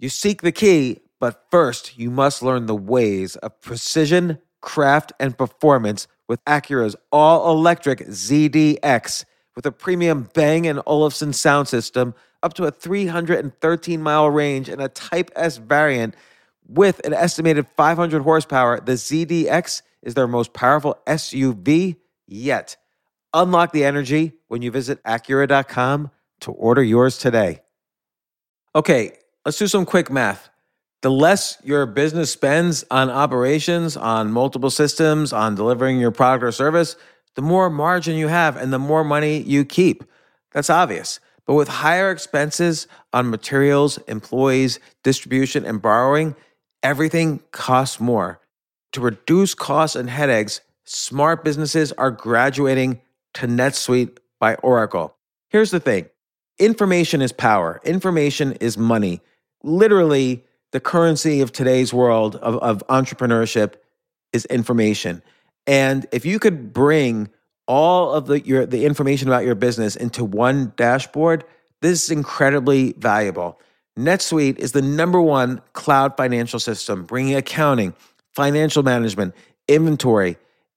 You seek the key, but first you must learn the ways of precision, craft, and performance with Acura's all-electric ZDX. With a premium Bang & Olufsen sound system, up to a 313-mile range, and a Type S variant with an estimated 500 horsepower, the ZDX is their most powerful SUV yet. Unlock the energy when you visit Acura.com to order yours today. Okay, let's do some quick math. The less your business spends on operations, on multiple systems, on delivering your product or service, the more margin you have and the more money you keep. That's obvious. But with higher expenses on materials, employees, distribution, and borrowing, everything costs more. To reduce costs and headaches, smart businesses are graduating to NetSuite by Oracle. Here's the thing. Information is power. Information is money. Literally, the currency of today's world of entrepreneurship is information. And if you could bring all of the information about your business into one dashboard, this is incredibly valuable. NetSuite is the #1 cloud financial system, bringing accounting, financial management, inventory,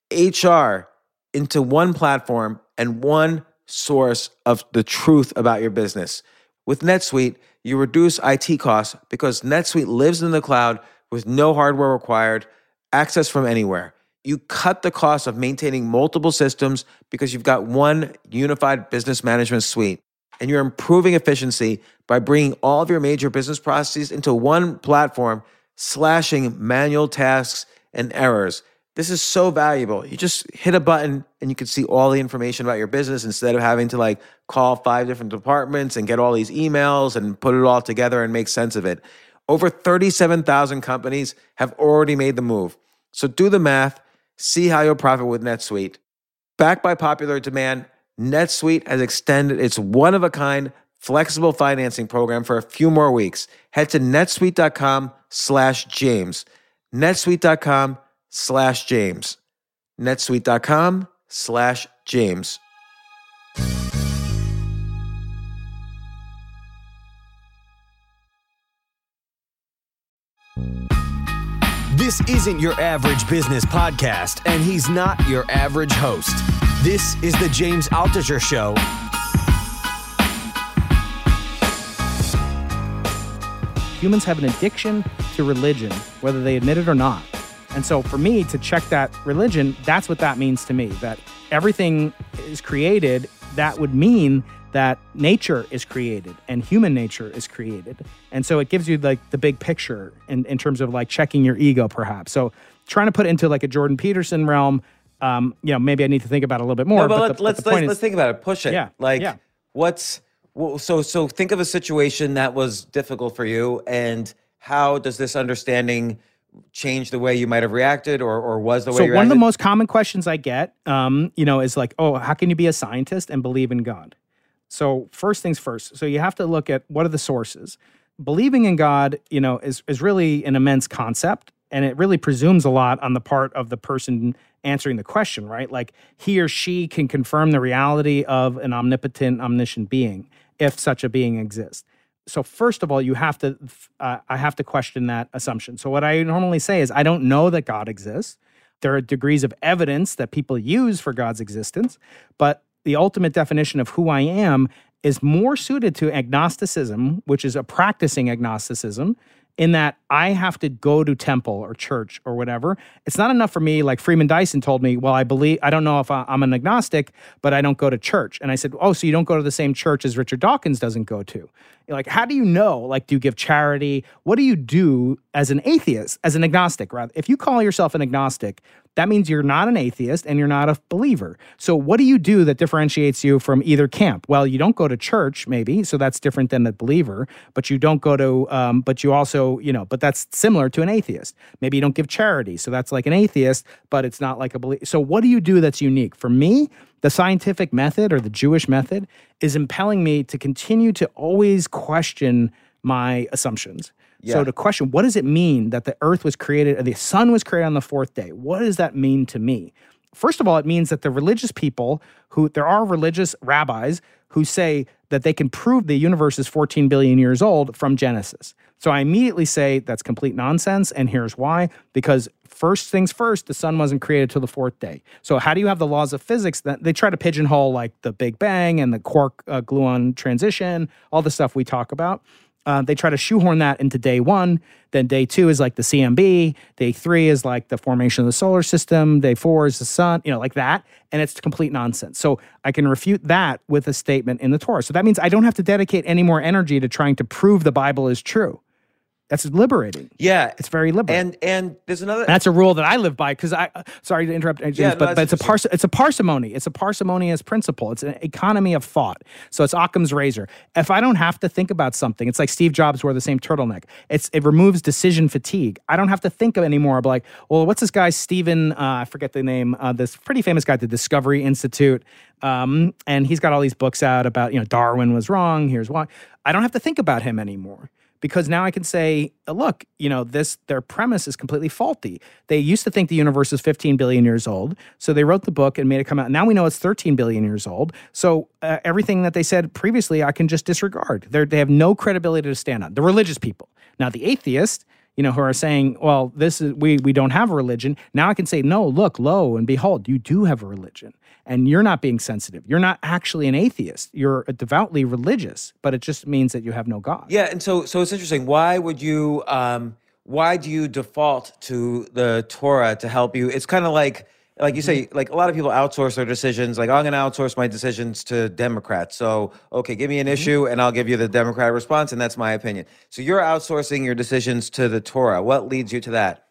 HR into one platform and one source of the truth about your business. With NetSuite, you reduce IT costs because NetSuite lives in the cloud with no hardware required, access from anywhere. You cut the cost of maintaining multiple systems because you've got one unified business management suite. And you're improving efficiency by bringing all of your major business processes into one platform, slashing manual tasks and errors. This is so valuable. You just hit a button and you can see all the information about your business instead of having to call 5 different departments and get all these emails and put it all together and make sense of it. Over 37,000 companies have already made the move. So do the math, see how you'll profit with NetSuite. Backed by popular demand, NetSuite has extended its one-of-a-kind flexible financing program for a few more weeks. Head to netsuite.com/James. netsuite.com/James. netsuite.com/James. This isn't your average business podcast, and he's not your average host. This is the James Altucher Show. Humans have an addiction to religion, whether they admit it or not. And so for me to check that religion, that's what that means to me, that everything is created. That would mean that nature is created and human nature is created. And so it gives you the big picture in terms of checking your ego, perhaps. So trying to put it into a Jordan Peterson realm, maybe I need to think about it a little bit more. No, but let's think about it. Push it. Yeah. So think of a situation that was difficult for you, and how does this understanding change the way you might have reacted, or was the way you reacted? So one of the most common questions I get, is how can you be a scientist and believe in God? So first things first. So you have to look at what are the sources. Believing in God, is really an immense concept, and it really presumes a lot on the part of the person answering the question, right? He or she can confirm the reality of an omnipotent, omniscient being, if such a being exists. So first of all, I have to question that assumption. So what I normally say is, I don't know that God exists. There are degrees of evidence that people use for God's existence, but the ultimate definition of who I am is more suited to agnosticism, which is a practicing agnosticism, in that I have to go to temple or church or whatever. It's not enough for me, like Freeman Dyson told me, well, I don't know if I'm an agnostic, but I don't go to church. And I said, oh, so you don't go to the same church as Richard Dawkins doesn't go to. How do you know? Do you give charity? What do you do as an atheist, as an agnostic, rather? If you call yourself an agnostic, that means you're not an atheist and you're not a believer. So what do you do that differentiates you from either camp? Well, you don't go to church, maybe, so that's different than a believer, but you don't go to, but you also, but that's similar to an atheist. Maybe you don't give charity, so that's like an atheist, but it's not like a believer. So what do you do that's unique? For me, the scientific method or the Jewish method is impelling me to continue to always question my assumptions. Yeah. So to question, what does it mean that the earth was created, the sun was created on the 4th day? What does that mean to me? First of all, it means that the religious people there are religious rabbis who say that they can prove the universe is 14 billion years old from Genesis. So I immediately say that's complete nonsense, and here's why. Because first things first, the sun wasn't created till the fourth day. So how do you have the laws of physics that they try to pigeonhole, like the Big Bang and the quark-gluon transition, all the stuff we talk about? They try to shoehorn that into day one. Then day two is like the CMB. Day three is like the formation of the solar system. Day four is the sun, like that. And it's complete nonsense. So I can refute that with a statement in the Torah. So that means I don't have to dedicate any more energy to trying to prove the Bible is true. That's liberating. Yeah. It's very liberating. And there's another... That's a rule that I live by because sorry to interrupt, James, but it's a parsimony. It's a parsimonious principle. It's an economy of thought. So it's Occam's razor. If I don't have to think about something, it's like Steve Jobs wore the same turtleneck. It removes decision fatigue. I don't have to think of anymore. I'm like, well, what's this guy, Stephen, I forget the name, this pretty famous guy at the Discovery Institute. And he's got all these books out about, Darwin was wrong. Here's why. I don't have to think about him anymore. Because now I can say, look, their premise is completely faulty. They used to think the universe is 15 billion years old. So they wrote the book and made it come out. Now we know it's 13 billion years old. So everything that they said previously, I can just disregard. They have no credibility to stand on. The religious people. Now the atheists, who are saying, well, this is we don't have a religion. Now I can say, no, look, lo and behold, you do have a religion. And you're not being sensitive. You're not actually an atheist. You're devoutly religious, but it just means that you have no God. Yeah, and so it's interesting. Why do you default to the Torah to help you? It's kind of like you say, like a lot of people outsource their decisions. Like, I'm going to outsource my decisions to Democrats. So, okay, give me an issue and I'll give you the Democratic response, and that's my opinion. So you're outsourcing your decisions to the Torah. What leads you to that?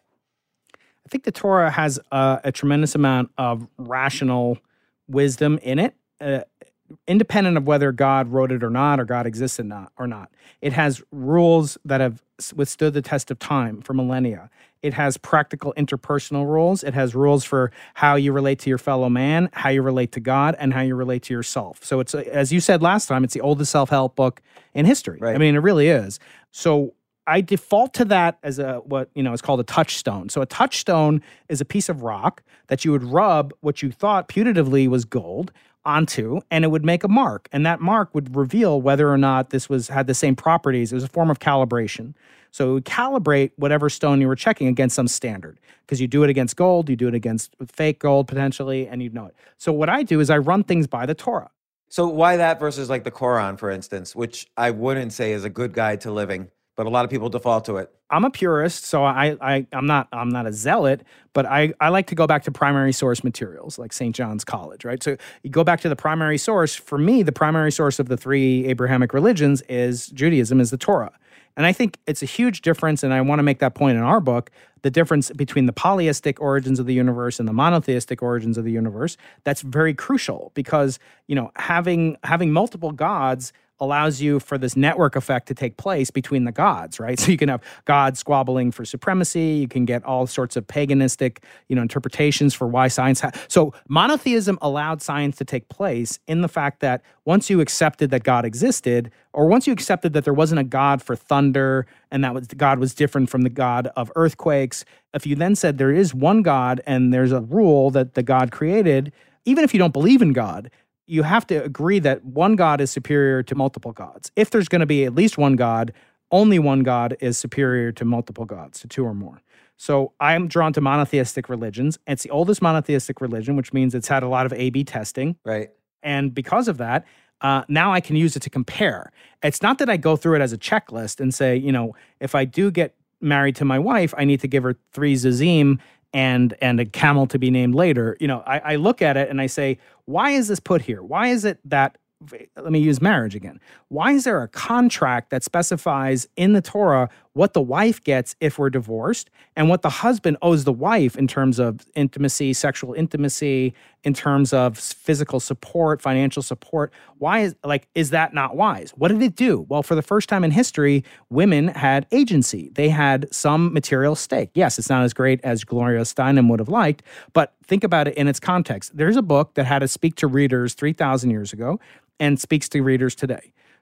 I think the Torah has a tremendous amount of rational wisdom in it, independent of whether God wrote it or not, or God existed or not. It has rules that have withstood the test of time for millennia. It has practical interpersonal rules. It has rules for how you relate to your fellow man, how you relate to God, and how you relate to yourself. So it's, as you said last time, it's the oldest self-help book in history. Right. I mean, it really is. So I default to that as what is called a touchstone. So a touchstone is a piece of rock that you would rub what you thought putatively was gold onto, and it would make a mark. And that mark would reveal whether or not this had the same properties. It was a form of calibration. So it would calibrate whatever stone you were checking against some standard. Because you do it against gold, you do it against fake gold potentially, and you'd know it. So what I do is I run things by the Torah. So why that versus like the Quran, for instance, which I wouldn't say is a good guide to living, but a lot of people default to it. I'm a purist, so I'm not a zealot, but I like to go back to primary source materials like St. John's College, right? So you go back to the primary source. For me, the primary source of the three Abrahamic religions is Judaism, is the Torah. And I think it's a huge difference, and I want to make that point in our book, the difference between the polyistic origins of the universe and the monotheistic origins of the universe. That's very crucial because, having multiple gods allows you for this network effect to take place between the gods, right? So you can have gods squabbling for supremacy. You can get all sorts of paganistic, interpretations for why science. So monotheism allowed science to take place in the fact that once you accepted that God existed, or once you accepted that there wasn't a God for thunder and that God was different from the God of earthquakes, if you then said there is one God and there's a rule that the God created, even if you don't believe in God, you have to agree that one God is superior to multiple gods. If there's going to be at least one God, only one God is superior to multiple gods, to two or more. So I'm drawn to monotheistic religions. It's the oldest monotheistic religion, which means it's had a lot of A/B testing. Right. And because of that, now I can use it to compare. It's not that I go through it as a checklist and say, if I do get married to my wife, I need to give her 3 zazim and a camel to be named later. I look at it and I say, why is this put here? Why is it that, let me use marriage again. Why is there a contract that specifies in the Torah what the wife gets if we're divorced and what the husband owes the wife in terms of intimacy, sexual intimacy, in terms of physical support, financial support? Why is that not wise? What did it do? Well, for the first time in history, women had agency. They had some material stake. Yes, it's not as great as Gloria Steinem would have liked, but think about it in its context. There's a book that had to speak to readers 3,000 years ago and speaks to readers today.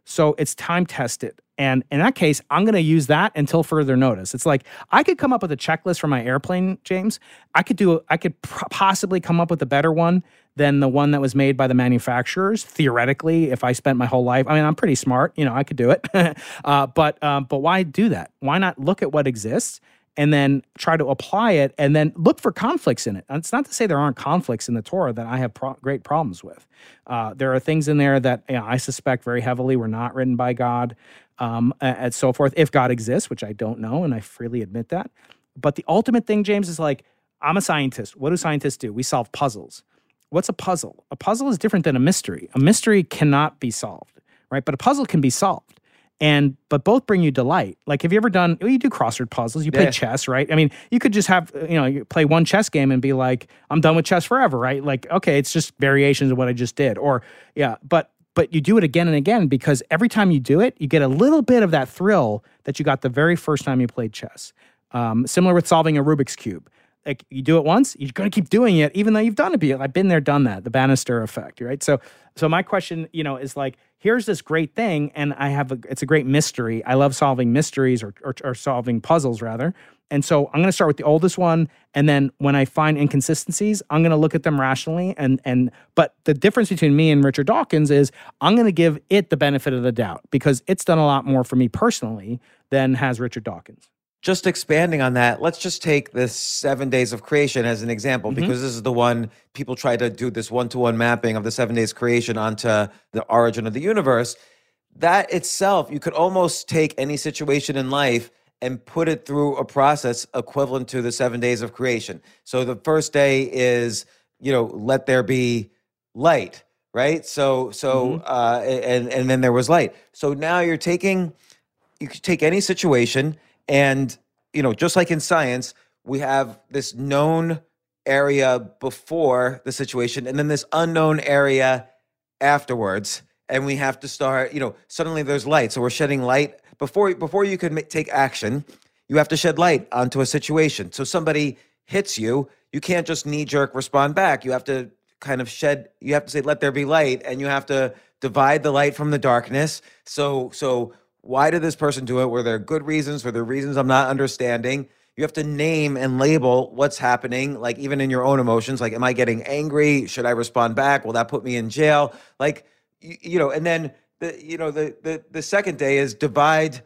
So it's time tested. And in that case, I'm going to use that until further notice. It's like I could come up with a checklist for my airplane, James. I could possibly come up with a better one than the one that was made by the manufacturers. Theoretically, if I spent my whole life, I mean, I'm pretty smart, I could do it. But why do that? Why not look at what exists and then try to apply it and then look for conflicts in it? And it's not to say there aren't conflicts in the Torah that I have great problems with. There are things in there that I suspect very heavily were not written by God, and so forth, if God exists, which I don't know, and I freely admit that. But the ultimate thing, James, is like, I'm a scientist. What do scientists do? We solve puzzles. What's a puzzle? A puzzle is different than a mystery. A mystery cannot be solved, right? But a puzzle can be solved. But both bring you delight. Like, have you ever done, you do crossword puzzles, you play chess, right? I mean, you could just have, you play one chess game and be like, I'm done with chess forever, right? Like, okay, it's just variations of what I just did. Or, but you do it again and again, because every time you do it, you get a little bit of that thrill that you got the very first time you played chess. Similar with solving a Rubik's Cube. Like, you do it once, you're going to keep doing it, even though you've done it. I've been there, done that, the Bannister effect, right? So my question, is like, here's this great thing, and it's a great mystery. I love solving mysteries or solving puzzles, rather. And so I'm going to start with the oldest one, and then when I find inconsistencies, I'm going to look at them rationally. But the difference between me and Richard Dawkins is I'm going to give it the benefit of the doubt, because it's done a lot more for me personally than has Richard Dawkins. Just expanding on that, let's just take this 7 days of creation as an example, because this is the one people try to do, this one-to-one mapping of the 7 days creation onto the origin of the universe. That itself, you could almost take any situation in life and put it through a process equivalent to the 7 days of creation. So the first day is, let there be light, right? And then there was light. So now you could take any situation, and, just like in science, we have this known area before the situation and then this unknown area afterwards. And we have to start, suddenly there's light. So we're shedding light. Before you can take action, you have to shed light onto a situation. So somebody hits you, you can't just knee-jerk respond back. You have to you have to say, let there be light, and you have to divide the light from the darkness. So why did this person do it? Were there good reasons? Were there reasons I'm not understanding? You have to name and label what's happening, like even in your own emotions. Like, am I getting angry? Should I respond back? Will that put me in jail? Like, and then the second day is divide,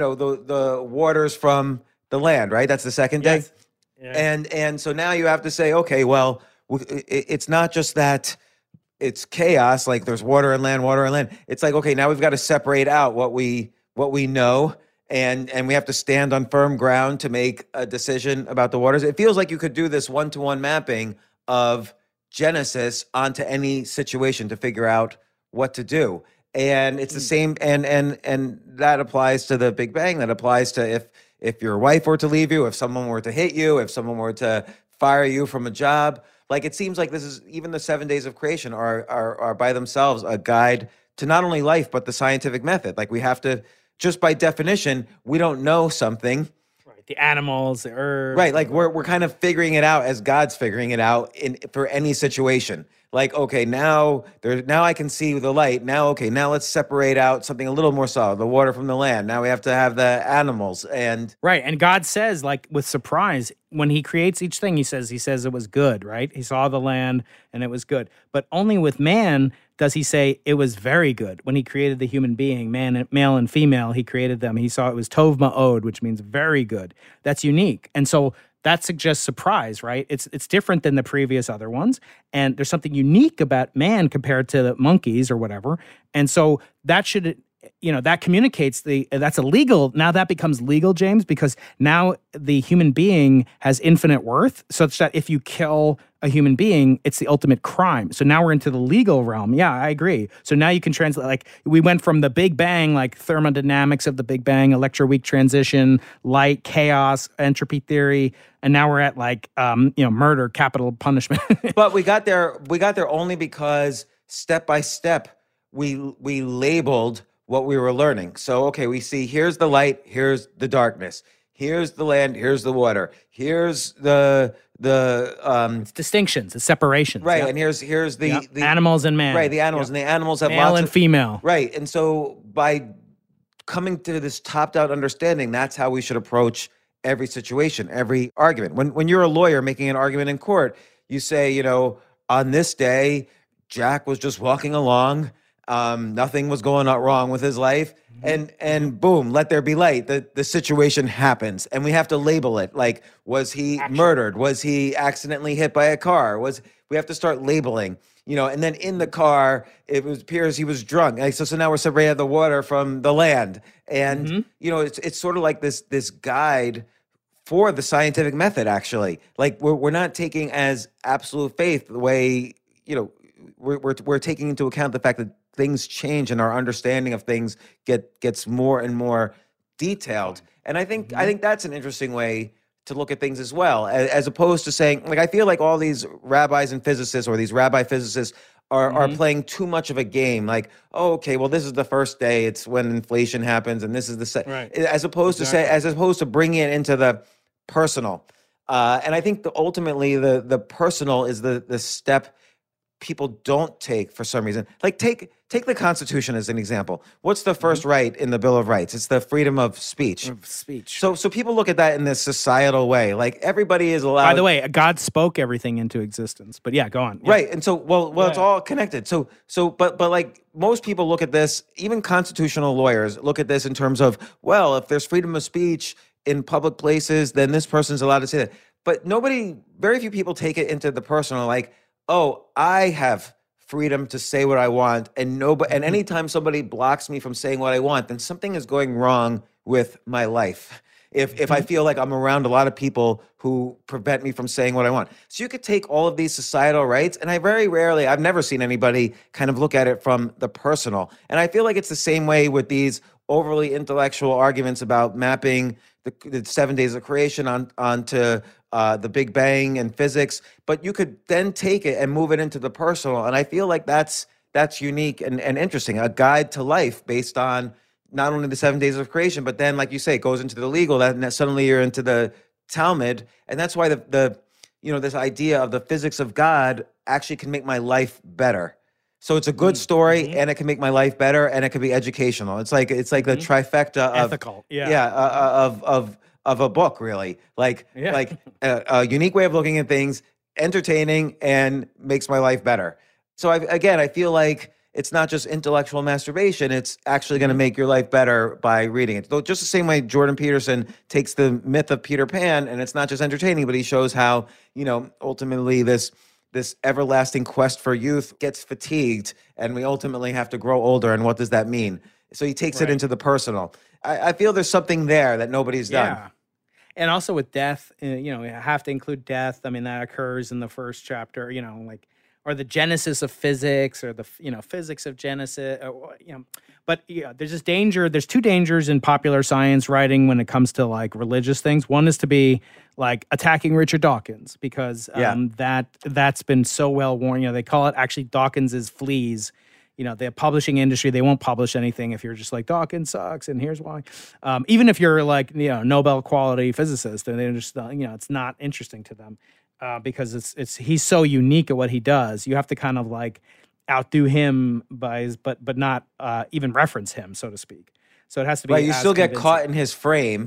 the waters from the land, right? That's the second day. Yeah. And so now you have to say, okay, well, it's not just that it's chaos, like there's water and land. It's like, okay, now we've got to separate out what we know, and we have to stand on firm ground to make a decision about the waters. It feels like you could do this one-to-one mapping of Genesis onto any situation to figure out what to do. And it's the same, and that applies to the Big Bang. That applies to if your wife were to leave you, if someone were to hit you, if someone were to fire you from a job. Like, it seems like this is, even the 7 days of creation are by themselves a guide to not only life, but the scientific method. Like, we have to, just by definition, we don't know something. Right. The animals, the herbs. Right. Like, we're kind of figuring it out as God's figuring it out for any situation. Like, okay, now I can see the light. Now let's separate out something a little more solid, the water from the land. Now we have to have the animals. And right. And God says, like, with surprise, when he creates each thing, he says it was good, right? He saw the land and it was good. But only with man does he say it was very good. When he created the human being, male and female, he created them. He saw it was tov ma'od, which means very good. That's unique. And so that suggests surprise, right? It's different than the previous other ones. And there's something unique about man compared to the monkeys or whatever. And so that should, that communicates that's illegal. Now that becomes legal, James, because now the human being has infinite worth, such that if you kill a human being, it's the ultimate crime. So now we're into the legal realm. Yeah, I agree. So now you can translate, like, we went from the Big Bang, like thermodynamics of the Big Bang, electroweak transition, light, chaos, entropy theory, and now we're at like, murder, capital punishment. But we got there only because step by step we labeled what we were learning. So, okay, we see here's the light, here's the darkness. here's the land, here's the water, here's the It's distinctions, it's separations. right, Yep. and here's the Yep. Animals and man. right, the animals, Yep. and the animals have Male lots and of female. right, and so by coming to this top-down understanding, that's how we should approach every situation, every argument. When you're a lawyer making an argument in court, you say, on this day, Jack was just walking along. Nothing was going on wrong with his life. And boom, let there be light. The situation happens. And we have to label it. Like, was he murdered? Was he accidentally hit by a car? We have to start labeling, and then in the car, appears he was drunk. Like, so now we're separating the water from the land. And, it's sort of like this guide for the scientific method, actually. Like, we're not taking as absolute faith the way, we're taking into account the fact that things change and our understanding of things gets more and more detailed. And I think that's an interesting way to look at things as well, as opposed to saying, like, I feel like all these rabbis and physicists, or these rabbi physicists, are playing too much of a game. Like, oh, okay, well, this is the first day. It's when inflation happens, and this is the Right. as opposed to bringing it into the personal. And I think ultimately the personal is the step people don't take for some reason. Like, take the Constitution as an example. What's the first right in the Bill of Rights? It's the freedom of speech. So people look at that in this societal way. Like, everybody is allowed. By the way, God spoke everything into existence. But yeah, go on. Yeah. Right. And so, it's all connected. But like, most people look at this, even constitutional lawyers look at this in terms of, well, if there's freedom of speech in public places, then this person's allowed to say that. But very few people take it into the personal, like, oh, I have freedom to say what I want, and anytime somebody blocks me from saying what I want, then something is going wrong with my life. If I feel like I'm around a lot of people who prevent me from saying what I want. So you could take all of these societal rights, and I've never seen anybody kind of look at it from the personal. And I feel like it's the same way with these overly intellectual arguments about mapping the 7 days of creation onto the Big Bang and physics, but you could then take it and move it into the personal. And I feel like that's unique and interesting, a guide to life based on not only the 7 days of creation, but then, like you say, it goes into the legal, and suddenly you're into the Talmud. And that's why this idea of the physics of God actually can make my life better. So it's a good story, and it can make my life better, and it can be educational. It's like the trifecta of ethical, of a book, really. Like a unique way of looking at things, entertaining, and makes my life better. So I feel like it's not just intellectual masturbation; it's actually going to make your life better by reading it. Though, just the same way Jordan Peterson takes the myth of Peter Pan, and it's not just entertaining, but he shows how ultimately this everlasting quest for youth gets fatigued, and we ultimately have to grow older. And what does that mean? So he takes it into the personal. I feel there's something there that nobody's done. Yeah. And also with death, you have to include death. I mean, that occurs in the first chapter, or the genesis of physics, or the, physics of Genesis, But there's this danger. There's two dangers in popular science writing when it comes to like religious things. One is to be like attacking Richard Dawkins, because that's been so well worn. They call it actually Dawkins's fleas. The publishing industry, they won't publish anything if you're just like, Dawkins sucks, and here's why. Even if you're like, Nobel quality physicist, and they just, it's not interesting to them because he's so unique at what he does. You have to kind of like outdo him but not even reference him, so to speak. So it has to be right. You still get caught in his frame.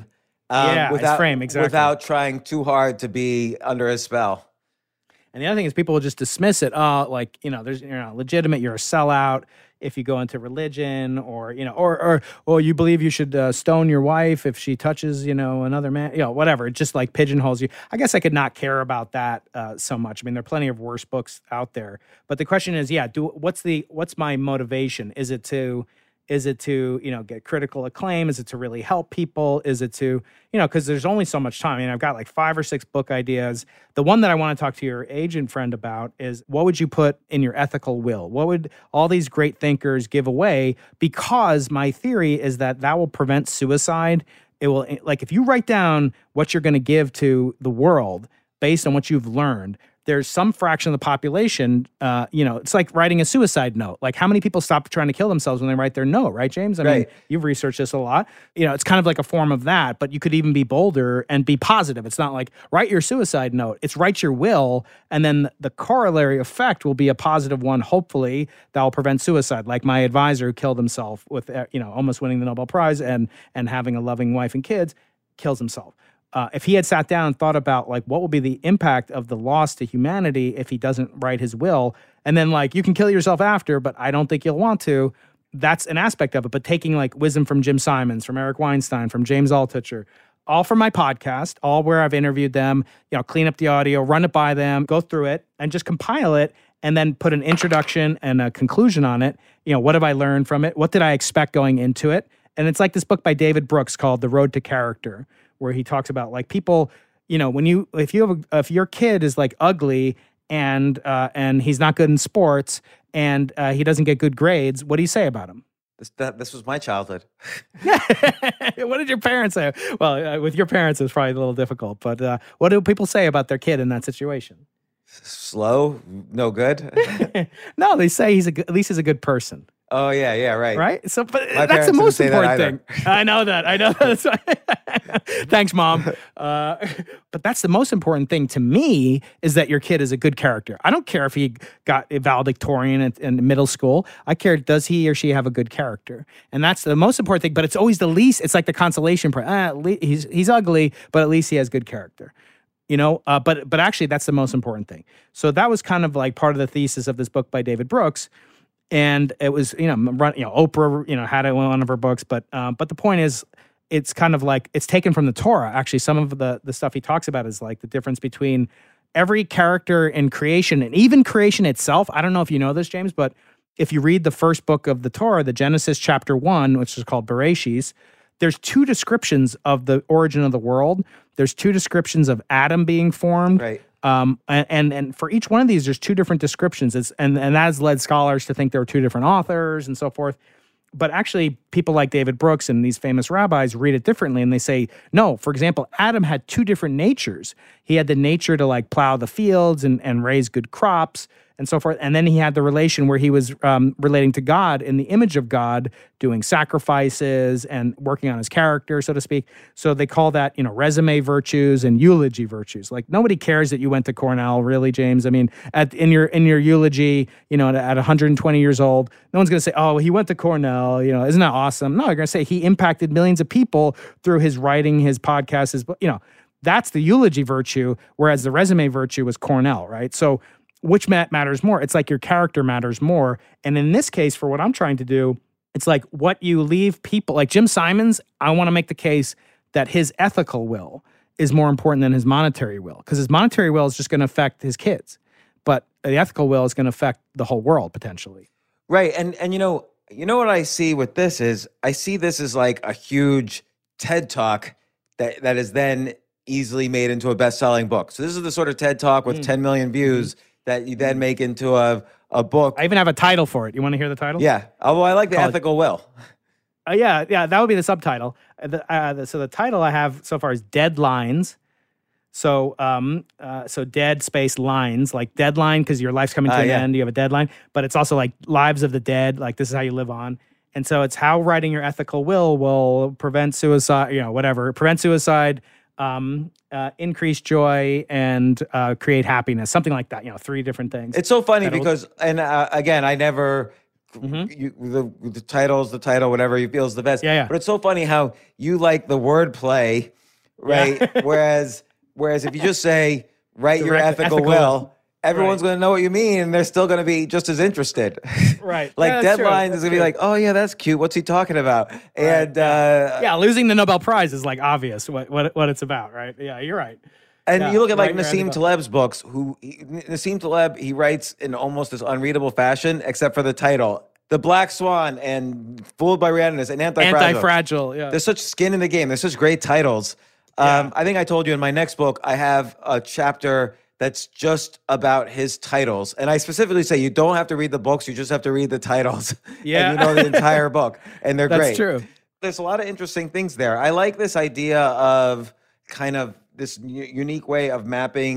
Without trying too hard to be under his spell. And the other thing is people will just dismiss it. There's you're not legitimate. You're a sellout if you go into religion, or you believe you should stone your wife if she touches another man. Whatever. It just like pigeonholes you. I guess I could not care about that so much. I mean, there are plenty of worse books out there. But the question is, what's my motivation? Is it to get critical acclaim? Is it to really help people? Is it to, because there's only so much time. I mean, I've got like 5 or 6 book ideas. The one that I want to talk to your agent friend about is, what would you put in your ethical will? What would all these great thinkers give away? Because my theory is that will prevent suicide. It will, like, if you write down what you're going to give to the world based on what you've learned, there's some fraction of the population, it's like writing a suicide note. Like, how many people stop trying to kill themselves when they write their note, right, James? I mean, you've researched this a lot. It's kind of like a form of that, but you could even be bolder and be positive. It's not like write your suicide note. It's write your will, and then the corollary effect will be a positive one, hopefully, that will prevent suicide. Like my advisor who killed himself with, almost winning the Nobel Prize and having a loving wife and kids, kills himself. If he had sat down and thought about like what will be the impact of the loss to humanity if he doesn't write his will, and then like you can kill yourself after, but I don't think you'll want to. That's an aspect of it. But taking like wisdom from Jim Simons, from Eric Weinstein, from James Altucher, all from my podcast, all where I've interviewed them, clean up the audio, run it by them, go through it, and just compile it, and then put an introduction and a conclusion on it. What have I learned from it? What did I expect going into it? And it's like this book by David Brooks called The Road to Character, where he talks about like people, if your kid is like ugly and he's not good in sports and he doesn't get good grades, what do you say about him? This was my childhood. What did your parents say? Well, with your parents, it's probably a little difficult, but what do people say about their kid in that situation? Slow, no good. No, they say at least he's a good person. Oh yeah, right. Right? So, but that's the most important thing. I know that. That's thanks, Mom. But that's the most important thing to me is that your kid is a good character. I don't care if he got a valedictorian in middle school. I care, does he or she have a good character? And that's the most important thing, but it's always the least. It's like the consolation prize. He's ugly, but at least he has good character. But actually that's the most important thing. So that was kind of like part of the thesis of this book by David Brooks. And it was, Oprah, had it in one of her books, but the point is, it's kind of like it's taken from the Torah. Actually, some of the stuff he talks about is like the difference between every character in creation and even creation itself. I don't know if you know this, James, but if you read the first book of the Torah, the Genesis chapter 1, which is called Bereshis, there's two descriptions of the origin of the world. There's two descriptions of Adam being formed. Right. And for each one of these, there's two different descriptions. And that has led scholars to think there were two different authors and so forth. But actually, people like David Brooks and these famous rabbis read it differently. And they say, no, for example, Adam had two different natures. He had the nature to like plow the fields and raise good crops and so forth. And then he had the relation where he was relating to God in the image of God, doing sacrifices and working on his character, so to speak. So they call that, resume virtues and eulogy virtues. Like nobody cares that you went to Cornell, really, James. I mean, in your eulogy, at 120 years old, no one's going to say, oh, he went to Cornell, isn't that awesome? No, they're going to say he impacted millions of people through his writing, his podcast, that's the eulogy virtue, whereas the resume virtue was Cornell, right? So which matters more? It's like your character matters more. And in this case, for what I'm trying to do, it's like what you leave people, like Jim Simons, I want to make the case that his ethical will is more important than his monetary will, because his monetary will is just going to affect his kids. But the ethical will is going to affect the whole world potentially. Right. And you know what I see with this is I see this as like a huge TED Talk that is then easily made into a best-selling book. So this is the sort of TED Talk with 10 million views that you then make into a book. I even have a title for it. You want to hear the title? Yeah. Although I like the ethical will. Yeah, that would be the subtitle. So the title I have so far is Dead Lines. So dead space lines, like deadline, because your life's coming to an end, you have a deadline. But it's also like lives of the dead, like this is how you live on. And so it's how writing your ethical will prevent suicide, prevent suicide, increase joy, and create happiness, something like that. 3 different things. It's so funny because, and again, I never, the title, whatever you feel is the best. Yeah. But it's so funny how you like the wordplay, right? Yeah. Whereas if you just say, write your ethical will, everyone's going to know what you mean, and they're still going to be just as interested. Right. Like deadlines is going to be like, oh yeah, that's cute. What's he talking about? Right. And losing the Nobel Prize is like obvious what it's about, right? Yeah, you're right. And you look at like Nassim Taleb's books. Nassim Taleb, he writes in almost this unreadable fashion, except for the title. The Black Swan and Fooled by Randomness and Anti-Fragile. Yeah. There's such skin in the game. There's such great titles. I think I told you in my next book, I have a chapter that's just about his titles. And I specifically say you don't have to read the books, you just have to read the titles. Yeah. And you know the entire book. And they're great. That's true. There's a lot of interesting things there. I like this idea of kind of this unique way of mapping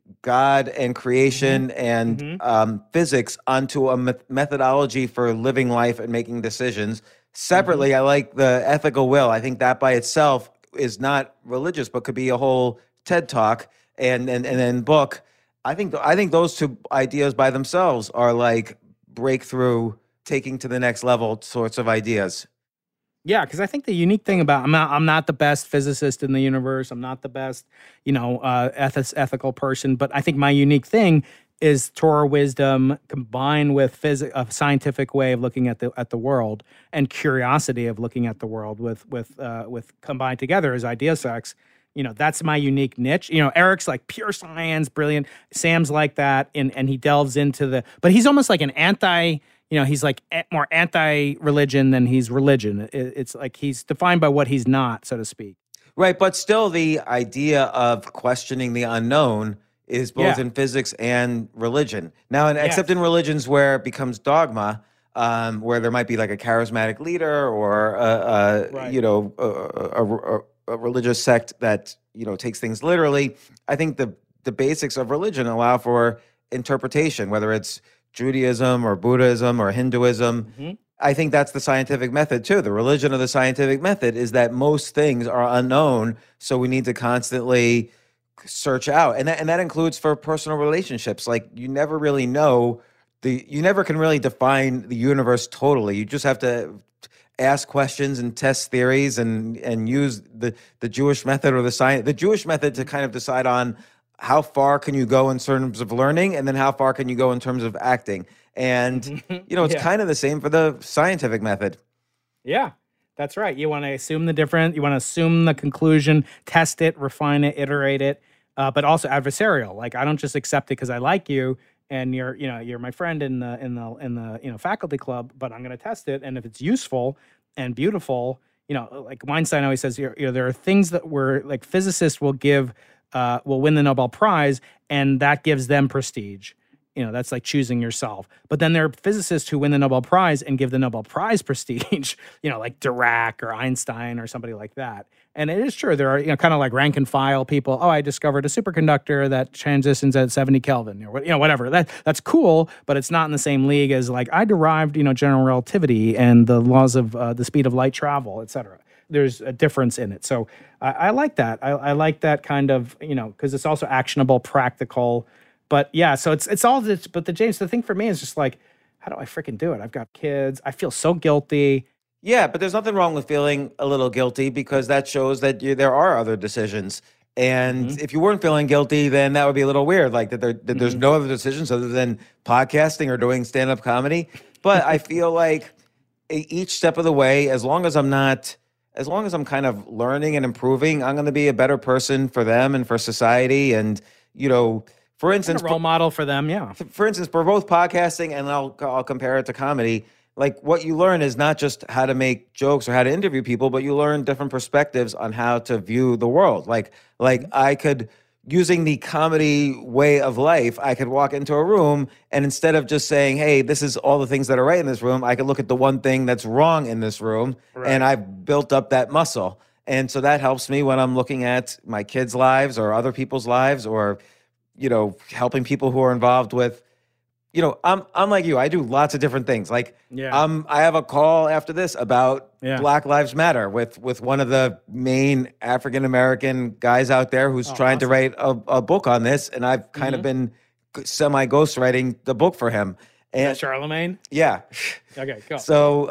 God and creation and physics onto a methodology for living life and making decisions. Separately, I like the ethical will. I think that by itself is not religious, but could be a whole TED talk and then book. I think those two ideas by themselves are like breakthrough, taking to the next level sorts of ideas. Yeah, because I think the unique thing about I'm not the best physicist in the universe. I'm not the best, ethical person. But I think my unique thing is Torah wisdom combined with a scientific way of looking at the world and curiosity of looking at the world with combined together as idea sex. That's my unique niche. Eric's like pure science, brilliant. Sam's like that, and he delves into but he's almost like an anti. He's like more anti-religion than he's religion. It's like he's defined by what he's not, so to speak. Right, but still the idea of questioning the unknown is both in physics and religion. Now, except in religions where it becomes dogma, where there might be like a charismatic leader or a religious sect that takes things literally. I think the basics of religion allow for interpretation, whether it's Judaism or Buddhism or Hinduism. I think that's the scientific method too. The religion of the scientific method is that most things are unknown, so we need to constantly search out, and that includes for personal relationships. Like you never really know you never can really define the universe totally. You just have to ask questions and test theories and use the Jewish method or the Jewish method to kind of decide on how far can you go in terms of learning, and then how far can you go in terms of acting. And, it's kind of the same for the scientific method. Yeah, that's right. You want to assume the different, you want to assume the conclusion, test it, refine it, iterate it, but also adversarial. Like I don't just accept it because I like you and you're my friend in the faculty club, but I'm going to test it. And if it's useful and beautiful, like Weinstein always says, there are things that physicists will win the Nobel Prize, and that gives them prestige. That's like choosing yourself. But then there are physicists who win the Nobel Prize and give the Nobel Prize prestige, like Dirac or Einstein or somebody like that. And it is true. There are, kind of like rank and file people. Oh, I discovered a superconductor that transitions at 70 Kelvin or whatever. That's cool, but it's not in the same league as like I derived, general relativity and the laws of the speed of light travel, et cetera. There's a difference in it. So I like that. I like that kind of, because it's also actionable, practical. But yeah, so it's all this. But James, the thing for me is just like, how do I freaking do it? I've got kids. I feel so guilty. Yeah, but there's nothing wrong with feeling a little guilty because that shows that there are other decisions. And if you weren't feeling guilty, then that would be a little weird, like that there's no other decisions other than podcasting or doing stand-up comedy. But I feel like each step of the way, as long as I'm kind of learning and improving, I'm going to be a better person for them and for society. And, for instance, a role model for them, yeah. For instance, for both podcasting and I'll compare it to comedy, like what you learn is not just how to make jokes or how to interview people, but you learn different perspectives on how to view the world. Like I could, using the comedy way of life, I could walk into a room and instead of just saying, hey, this is all the things that are right in this room, I could look at the one thing that's wrong in this room. Right. And I've built up that muscle. And so that helps me when I'm looking at my kids' lives or other people's lives or, helping people who are involved with, I'm like you. I do lots of different things. Like, I have a call after this about Black Lives Matter with one of the main African American guys out there who's trying to write a book on this, and I've kind of been semi-ghostwriting the book for him. And Charlemagne? Yeah. Okay, cool. So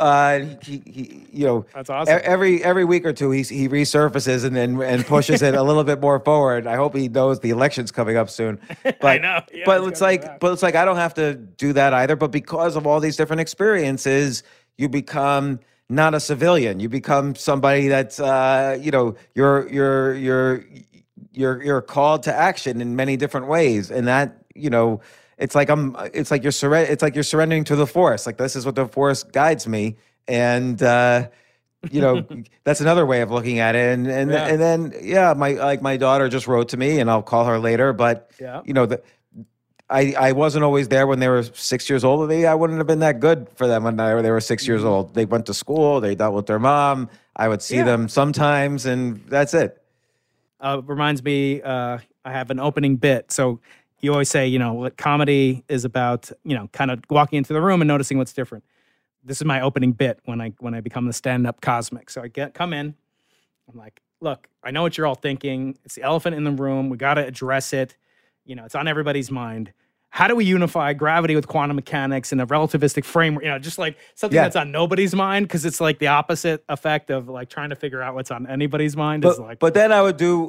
he that's awesome. Every week or two he resurfaces and pushes it a little bit more forward. I hope he knows the election's coming up soon. But, I know. Yeah, but it's like I don't have to do that either. But because of all these different experiences, you become not a civilian. You become somebody that's you're called to action in many different ways, and that It's like you're surrendering to the force. Like this is what the force guides me, and that's another way of looking at it. And then my daughter just wrote to me, and I'll call her later. But I wasn't always there when they were 6 years old. I wouldn't have been that good for them when they were 6 years old. They went to school. They dealt with their mom. I would see them sometimes, and that's it. Reminds me, I have an opening bit. So you always say, what comedy is about, kind of walking into the room and noticing what's different. This is my opening bit when I become the stand-up cosmic. So come in. I'm like, look, I know what you're all thinking. It's the elephant in the room. We got to address it. It's on everybody's mind. How do we unify gravity with quantum mechanics and a relativistic framework? Just like something that's on nobody's mind, because it's like the opposite effect of like trying to figure out what's on anybody's mind. But then I would do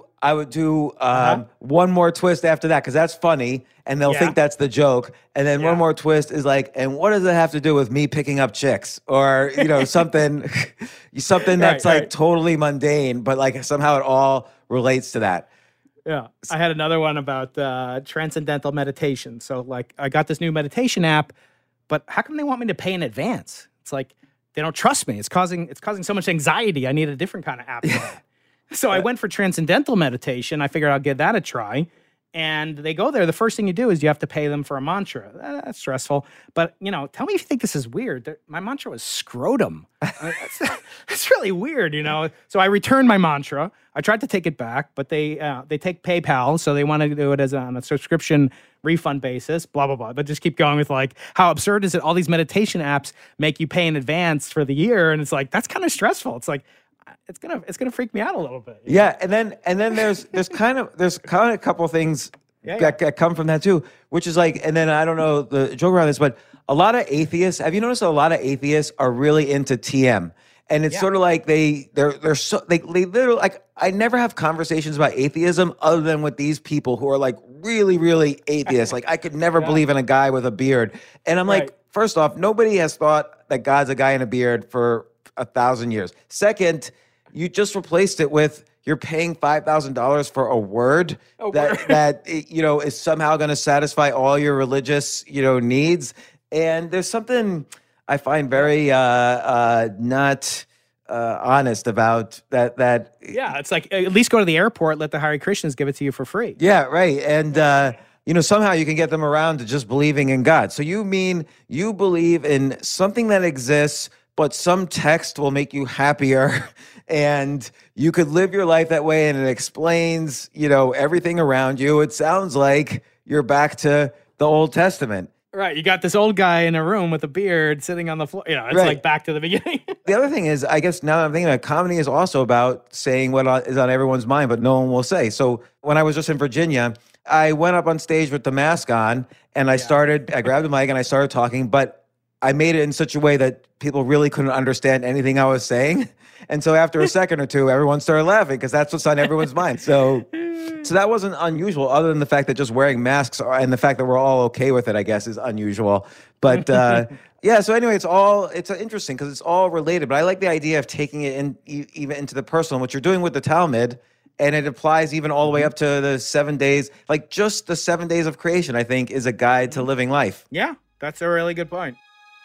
one more twist after that, because that's funny, and they'll think that's the joke. And then one more twist is like, and what does it have to do with me picking up chicks, or something that's like totally mundane, but like somehow it all relates to that. Yeah. I had another one about transcendental meditation. So like I got this new meditation app, but how come they want me to pay in advance? It's like they don't trust me. It's causing so much anxiety. I need a different kind of app for that. So I went for transcendental meditation. I figured I'll give that a try. And they go there. The first thing you do is you have to pay them for a mantra. That's stressful. But, tell me if you think this is weird. My mantra was scrotum. That's really weird, So I returned my mantra. I tried to take it back, but they take PayPal, so they want to do it on a subscription refund basis, blah, blah, blah. But just keep going with like, how absurd is it? All these meditation apps make you pay in advance for the year. And it's like, that's kind of stressful. It's like, it's gonna freak me out a little bit. Yeah, and then there's kind of a couple of things that come from that too, which is like, and then I don't know the joke around this, but a lot of atheists. Have you noticed a lot of atheists are really into TM? And it's sort of like they're so they literally, like, I never have conversations about atheism other than with these people who are like really, really atheists. Like I could never believe in a guy with a beard. And I'm like, first off, nobody has thought that God's a guy in a beard for 1,000 years. Second, you just replaced it with you're paying $5,000 for a word that is somehow going to satisfy all your religious needs. And there's something I find very not honest about that. Yeah, it's like at least go to the airport, let the Hare Krishnas give it to you for free. Yeah, right. And somehow you can get them around to just believing in God. So you mean you believe in something that exists, but some text will make you happier, and you could live your life that way, and it explains, everything around you. It sounds like you're back to the Old Testament. Right. You got this old guy in a room with a beard sitting on the floor. It's like back to the beginning. The other thing is, I guess now that I'm thinking about it, comedy is also about saying what is on everyone's mind, but no one will say. So when I was just in Virginia, I went up on stage with the mask on, and I grabbed the mic and I started talking, but I made it in such a way that people really couldn't understand anything I was saying. And so after a second or two, everyone started laughing because that's what's on everyone's mind. So that wasn't unusual, other than the fact that just wearing masks and the fact that we're all okay with it, I guess, is unusual. But so anyway, it's interesting because it's all related. But I like the idea of taking it even into the personal, what you're doing with the Talmud. And it applies even all the way up to the 7 days. Like just the 7 days of creation, I think, is a guide to living life. Yeah, that's a really good point.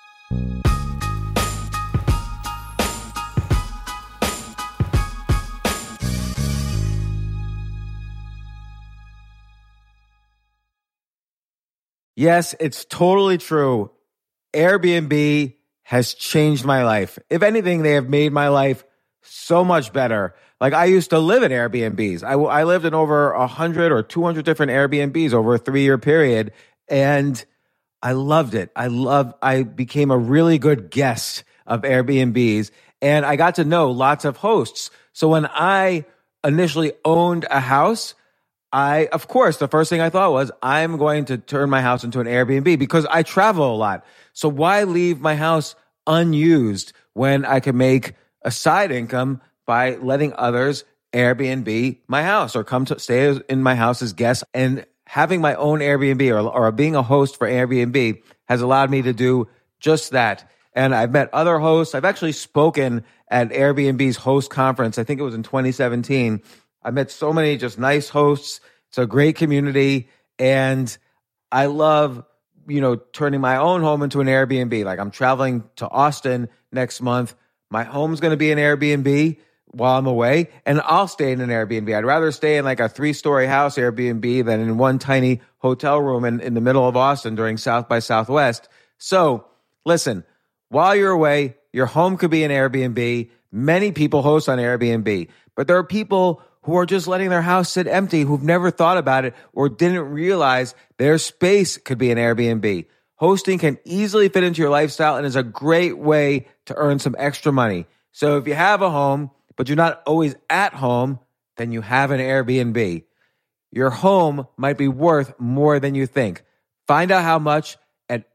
Yes, it's totally true. Airbnb has changed my life. If anything, they have made my life so much better. Like I used to live in Airbnbs. I lived in over 100 or 200 different Airbnbs over a 3-year period, and I loved it. I became a really good guest of Airbnbs, and I got to know lots of hosts. So when I initially owned a house, of course, the first thing I thought was, I'm going to turn my house into an Airbnb because I travel a lot. So why leave my house unused when I can make a side income by letting others Airbnb my house or come to stay in my house as guests? And having my own Airbnb or being a host for Airbnb has allowed me to do just that. And I've met other hosts. I've actually spoken at Airbnb's host conference. I think it was in 2017. I met so many just nice hosts. It's a great community. And I love, turning my own home into an Airbnb. Like I'm traveling to Austin next month. My home's going to be an Airbnb while I'm away, and I'll stay in an Airbnb. I'd rather stay in like a 3-story house Airbnb than in one tiny hotel room in the middle of Austin during South by Southwest. So listen, while you're away, your home could be an Airbnb. Many people host on Airbnb, but there are people who are just letting their house sit empty, who've never thought about it or didn't realize their space could be an Airbnb. Hosting can easily fit into your lifestyle and is a great way to earn some extra money. So if you have a home, but you're not always at home, then you have an Airbnb. Your home might be worth more than you think. Find out how much at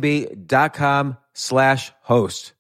airbnb.com/host.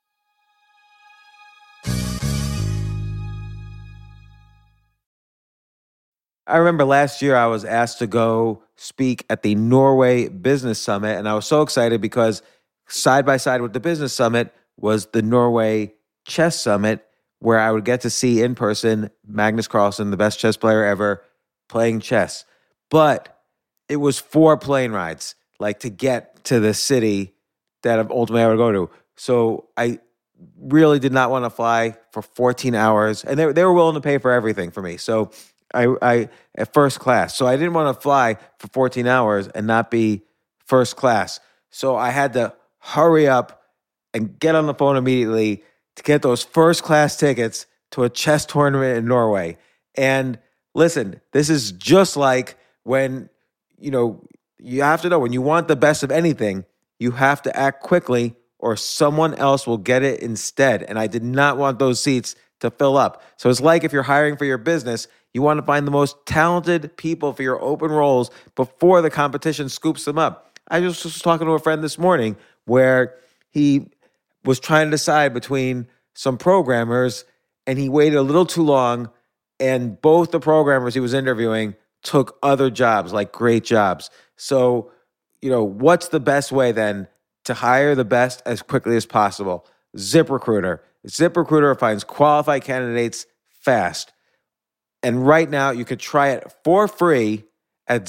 I remember last year I was asked to go speak at the Norway Business Summit, and I was so excited because side by side with the Business Summit was the Norway Chess Summit, where I would get to see in person Magnus Carlsen, the best chess player ever, playing chess. But it was 4 plane rides, like to get to the city that ultimately I would go to. So I really did not want to fly for 14 hours, and they were willing to pay for everything for me. So I at first class. So I didn't want to fly for 14 hours and not be first class. So I had to hurry up and get on the phone immediately to get those first class tickets to a chess tournament in Norway. And listen, this is just like when, you have to know when you want the best of anything, you have to act quickly or someone else will get it instead. And I did not want those seats to fill up. So it's like if you're hiring for your business, you want to find the most talented people for your open roles before the competition scoops them up. I just was talking to a friend this morning where he was trying to decide between some programmers and he waited a little too long, and both the programmers he was interviewing took other jobs, like great jobs. So, what's the best way then to hire the best as quickly as possible? ZipRecruiter. ZipRecruiter finds qualified candidates fast. And right now, you could try it for free at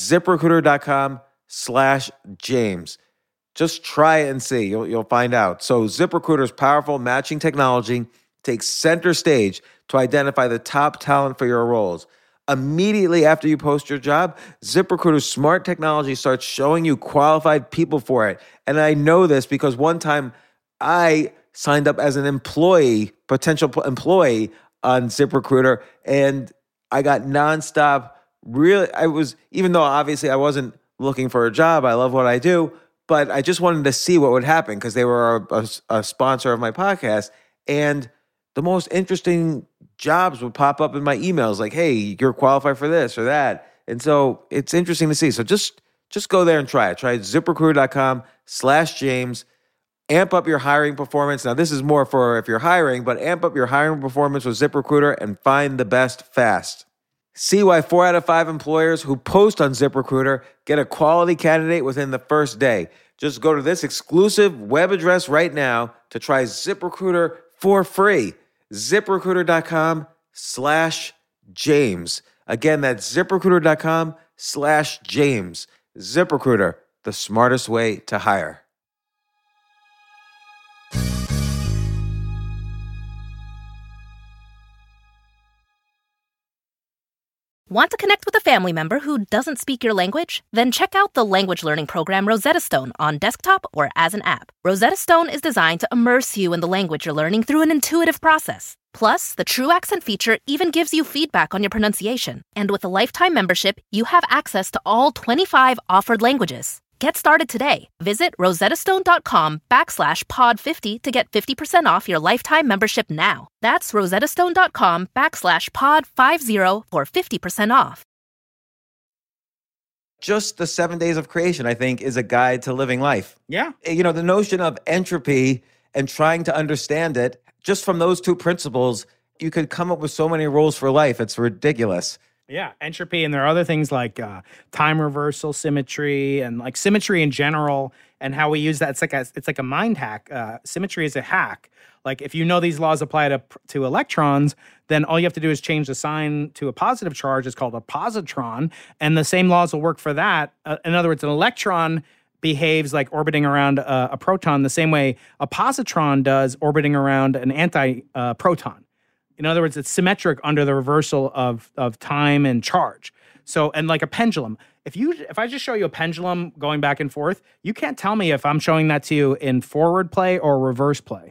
ZipRecruiter.com/James. Just try it and see. You'll find out. So ZipRecruiter's powerful matching technology takes center stage to identify the top talent for your roles. Immediately after you post your job, ZipRecruiter's smart technology starts showing you qualified people for it. And I know this because one time I signed up as an potential employee on ZipRecruiter, and I got nonstop. Even though obviously I wasn't looking for a job, I love what I do, but I just wanted to see what would happen because they were a sponsor of my podcast. And the most interesting jobs would pop up in my emails like, hey, you're qualified for this or that. And so it's interesting to see. So just go there and try it. Try ZipRecruiter.com/James. Amp up your hiring performance. Now, this is more for if you're hiring, but amp up your hiring performance with ZipRecruiter and find the best fast. See why 4 out of 5 employers who post on ZipRecruiter get a quality candidate within the first day. Just go to this exclusive web address right now to try ZipRecruiter for free. ZipRecruiter.com/James. Again, that's ZipRecruiter.com/James. ZipRecruiter, the smartest way to hire. Want to connect with a family member who doesn't speak your language? Then check out the language learning program Rosetta Stone on desktop or as an app. Rosetta Stone is designed to immerse you in the language you're learning through an intuitive process. Plus, the True Accent feature even gives you feedback on your pronunciation. And with a lifetime membership, you have access to all 25 offered languages. Get started today. Visit rosettastone.com/pod50 to get 50% off your lifetime membership now. That's rosettastone.com/pod50 for 50% off. Just the 7 days of creation, I think, is a guide to living life. Yeah. The notion of entropy and trying to understand it, just from those 2 principles, you could come up with so many rules for life. It's ridiculous. Yeah, entropy, and there are other things like time reversal, symmetry, and like symmetry in general, and how we use that. It's like a mind hack. Symmetry is a hack. Like if you know these laws apply to electrons, then all you have to do is change the sign to a positive charge. It's called a positron, and the same laws will work for that. In other words, an electron behaves like orbiting around a proton the same way a positron does orbiting around an anti-proton. In other words, it's symmetric under the reversal of time and charge. So, and like a pendulum, if I just show you a pendulum going back and forth, you can't tell me if I'm showing that to you in forward play or reverse play.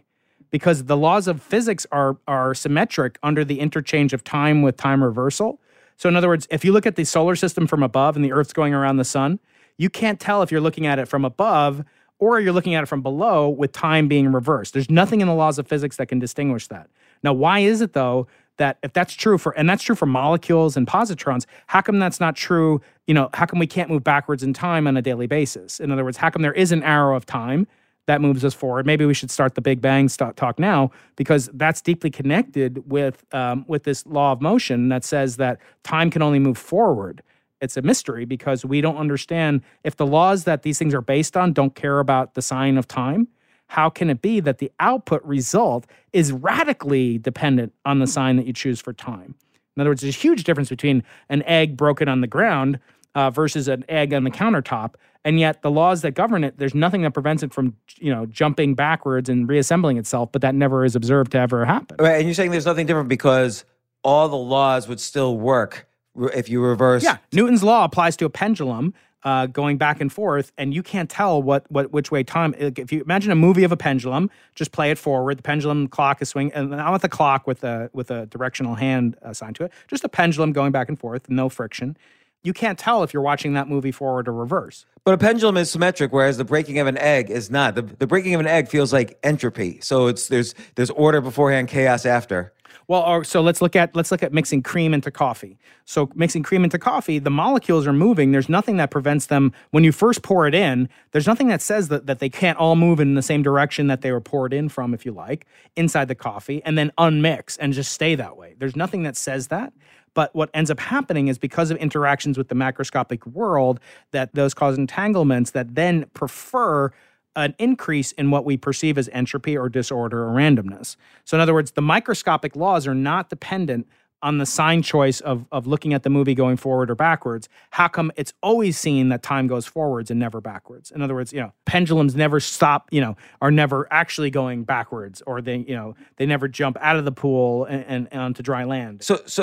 because the laws of physics are symmetric under the interchange of time with time reversal. So in other words, if you look at the solar system from above and the Earth's going around the sun, you can't tell if you're looking at it from above or you're looking at it from below with time being reversed. There's nothing in the laws of physics that can distinguish that. Now, why is it though that if that's true and that's true for molecules and positrons, how come that's not true? How come we can't move backwards in time on a daily basis? In other words, how come there is an arrow of time that moves us forward? Maybe we should start the Big Bang talk now, because that's deeply connected with this law of motion that says that time can only move forward. It's a mystery because we don't understand if the laws that these things are based on don't care about the sign of time. How can it be that the output result is radically dependent on the sign that you choose for time? In other words, there's a huge difference between an egg broken on the ground versus an egg on the countertop. And yet the laws that govern it, there's nothing that prevents it from, jumping backwards and reassembling itself, but that never is observed to ever happen. Right, and you're saying there's nothing different because all the laws would still work if you reverse. Yeah, Newton's law applies to a pendulum going back and forth, and you can't tell which way time. If you imagine a movie of a pendulum, just play it forward. The pendulum clock is swinging, and not with the clock with a directional hand assigned to it. Just a pendulum going back and forth, no friction. You can't tell if you're watching that movie forward or reverse. But a pendulum is symmetric, whereas the breaking of an egg is not. The breaking of an egg feels like entropy. So there's order beforehand, chaos after. Well, so let's look at mixing cream into coffee. So mixing cream into coffee, the molecules are moving. There's nothing that prevents them. When you first pour it in, there's nothing that says that they can't all move in the same direction that they were poured in from, if you like, inside the coffee, and then unmix and just stay that way. There's nothing that says that. But what ends up happening is because of interactions with the macroscopic world, that those cause entanglements that then prefer an increase in what we perceive as entropy or disorder or randomness. So in other words, the microscopic laws are not dependent on the sign choice of looking at the movie going forward or backwards. How come it's always seen that time goes forwards and never backwards? In other words, pendulums never stop, are never actually going backwards, or they never jump out of the pool and onto dry land.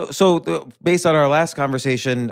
So based on our last conversation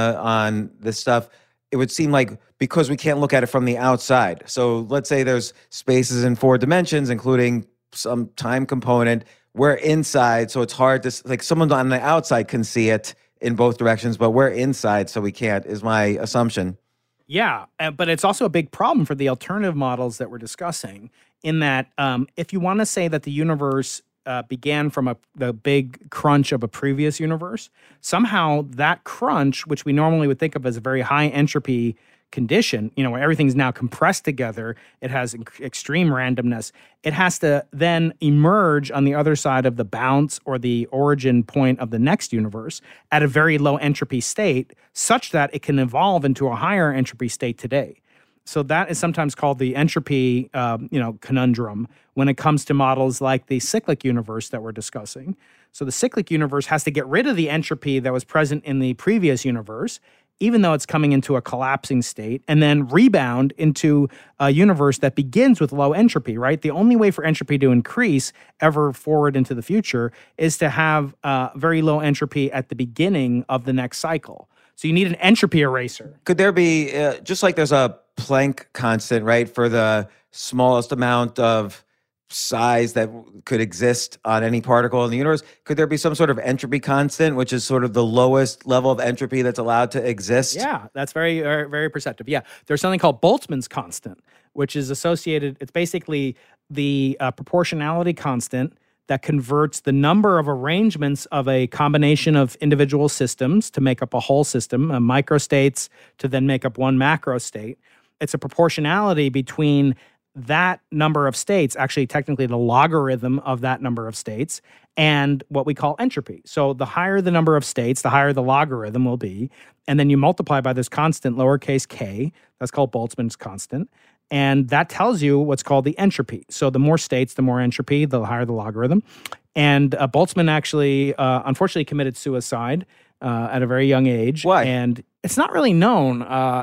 on this stuff, it would seem like because we can't look at it from the outside. So let's say there's spaces in 4 dimensions, including some time component. We're inside, so it's hard to, like, someone on the outside can see it in both directions, but we're inside, so we can't, is my assumption. Yeah, but it's also a big problem for the alternative models that we're discussing, in that if you want to say that the universe began from the big crunch of a previous universe, somehow that crunch, which we normally would think of as a very high entropy condition, where everything's now compressed together, it has extreme randomness, it has to then emerge on the other side of the bounce or the origin point of the next universe at a very low entropy state, such that it can evolve into a higher entropy state today. So that is sometimes called the entropy, conundrum when it comes to models like the cyclic universe that we're discussing. So the cyclic universe has to get rid of the entropy that was present in the previous universe, even though it's coming into a collapsing state, and then rebound into a universe that begins with low entropy, right? The only way for entropy to increase ever forward into the future is to have very low entropy at the beginning of the next cycle. So you need an entropy eraser. Could there be, just like there's a Planck constant, right, for the smallest amount of size that could exist on any particle in the universe, could there be some sort of entropy constant, which is sort of the lowest level of entropy that's allowed to exist? Yeah, that's very, very, very perceptive. Yeah, there's something called Boltzmann's constant, which is associated, it's basically the proportionality constant that converts the number of arrangements of a combination of individual systems to make up a whole system, microstates to then make up one macro state. It's a proportionality between that number of states, actually technically the logarithm of that number of states, and what we call entropy. So the higher the number of states, the higher the logarithm will be. And then you multiply by this constant, lowercase k, that's called Boltzmann's constant. And that tells you what's called the entropy. So the more states, the more entropy, the higher the logarithm. And Boltzmann actually, unfortunately, committed suicide at a very young age. Why? And it's not really known.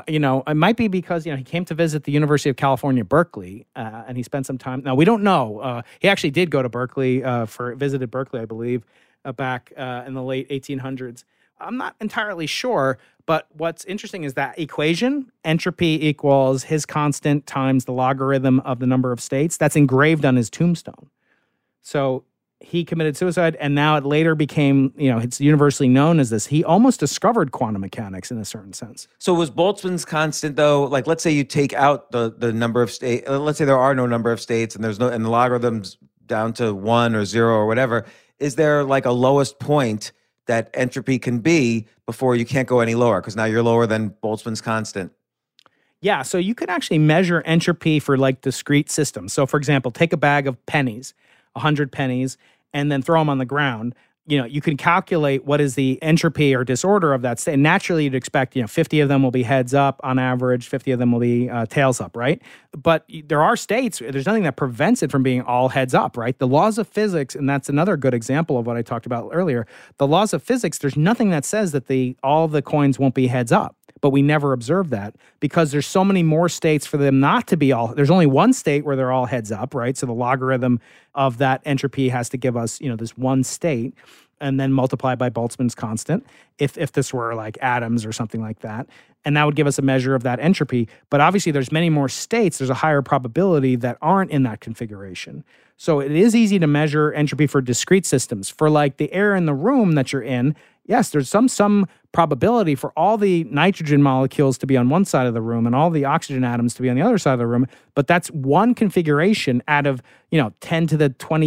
It might be because, he came to visit the University of California, Berkeley, and he spent some time. Now, we don't know. He actually did go to Berkeley, visited Berkeley, I believe, back in the late 1800s. I'm not entirely sure, but what's interesting is that equation, entropy equals his constant times the logarithm of the number of states, that's engraved on his tombstone. So he committed suicide, and now it later became, it's universally known as this. He almost discovered quantum mechanics in a certain sense. So was Boltzmann's constant, though, like, let's say you take out the number of states, let's say there are no number of states and and the logarithm's down to 1 or 0 or whatever. Is there like a lowest point that entropy can be before you can't go any lower? Because now you're lower than Boltzmann's constant. Yeah, so you could actually measure entropy for like discrete systems. So for example, take a bag of pennies, 100 pennies, and then throw them on the ground. You can calculate what is the entropy or disorder of that state. And naturally, you'd expect, 50 of them will be heads up on average, 50 of them will be tails up, right? But there are states, there's nothing that prevents it from being all heads up, right? The laws of physics, and that's another good example of what I talked about earlier. The laws of physics, there's nothing that says that all the coins won't be heads up. But we never observe that because there's so many more states for them not to be all. There's only one state where they're all heads up, right? So the logarithm of that entropy has to give us, this one state, and then multiply by Boltzmann's constant if this were like atoms or something like that. And that would give us a measure of that entropy. But obviously there's many more states. There's a higher probability that aren't in that configuration. So it is easy to measure entropy for discrete systems. For like the air in the room that you're in, yes, there's some probability for all the nitrogen molecules to be on one side of the room and all the oxygen atoms to be on the other side of the room. But that's one configuration out of, 10 to the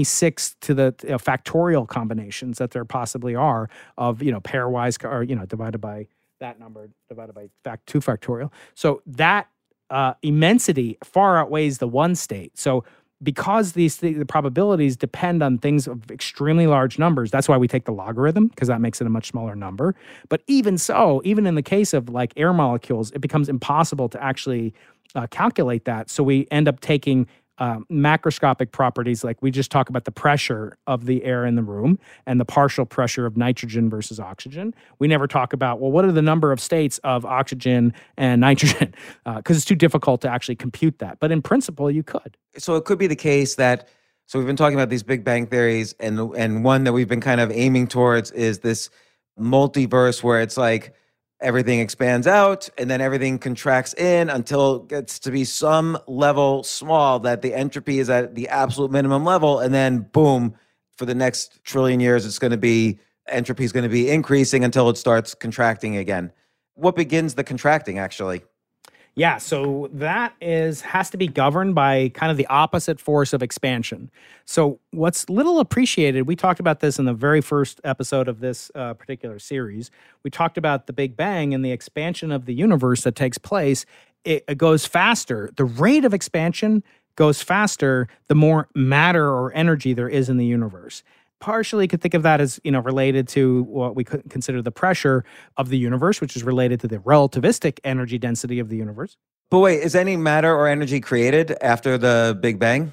26 to the factorial combinations that there possibly are of, pairwise or, divided by that number, divided by 2 factorial. So that immensity far outweighs the one state. So because the probabilities depend on things of extremely large numbers, that's why we take the logarithm, because that makes it a much smaller number. But even so, even in the case of like air molecules, it becomes impossible to actually calculate that. So we end up taking macroscopic properties, like we just talk about the pressure of the air in the room and the partial pressure of nitrogen versus oxygen. We never talk about, well, what are the number of states of oxygen and nitrogen? Because it's too difficult to actually compute that. But in principle, you could. So it could be the case that, so we've been talking about these Big Bang theories, and one that we've been kind of aiming towards is this multiverse where it's like everything expands out and then everything contracts in until it gets to be some level small that the entropy is at the absolute minimum level. And then boom, for the next trillion years, entropy is going to be increasing until it starts contracting again. What begins the contracting actually? Yeah, so that has to be governed by kind of the opposite force of expansion. So what's little appreciated, we talked about this in the very first episode of this particular series. We talked about the Big Bang and the expansion of the universe that takes place. It goes faster. The rate of expansion goes faster the more matter or energy there is in the universe. Partially, you could think of that as, related to what we could consider the pressure of the universe, which is related to the relativistic energy density of the universe. But wait, is any matter or energy created after the Big Bang?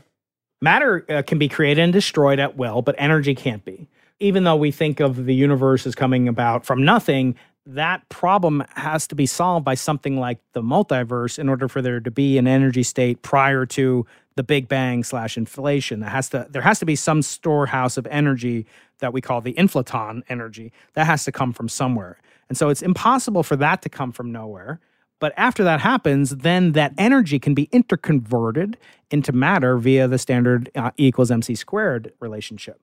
Matter can be created and destroyed at will, but energy can't be. Even though we think of the universe as coming about from nothing, that problem has to be solved by something like the multiverse in order for there to be an energy state prior to the Big Bang / inflation. There has to be some storehouse of energy that we call the inflaton energy. That has to come from somewhere. And so it's impossible for that to come from nowhere. But after that happens, then that energy can be interconverted into matter via the standard E = mc squared relationship.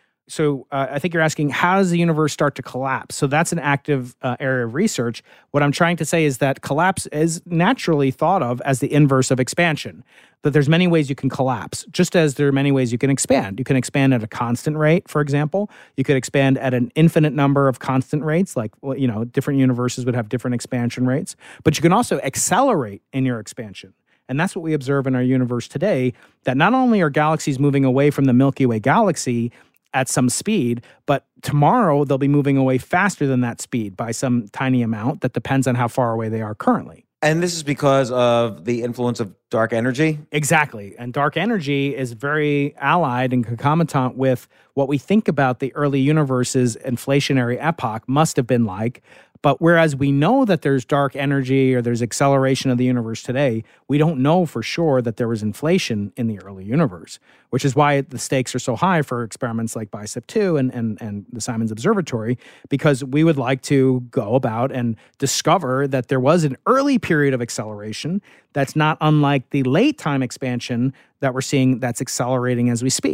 So I think you're asking, how does the universe start to collapse? So that's an active area of research. What I'm trying to say is that collapse is naturally thought of as the inverse of expansion. But there's many ways you can collapse, just as there are many ways you can expand. You can expand at a constant rate, for example. You could expand at an infinite number of constant rates, like, different universes would have different expansion rates. But you can also accelerate in your expansion. And that's what we observe in our universe today, that not only are galaxies moving away from the Milky Way galaxy at some speed, but tomorrow they'll be moving away faster than that speed by some tiny amount that depends on how far away they are currently. And this is because of the influence of dark energy? Exactly. And dark energy is very allied and concomitant with what we think about the early universe's inflationary epoch must have been like. But whereas we know that there's dark energy or there's acceleration of the universe today, we don't know for sure that there was inflation in the early universe, which is why the stakes are so high for experiments like BICEP 2 and the Simons Observatory, because we would like to go about and discover that there was an early period of acceleration that's not unlike the late time expansion that we're seeing that's accelerating as we speak.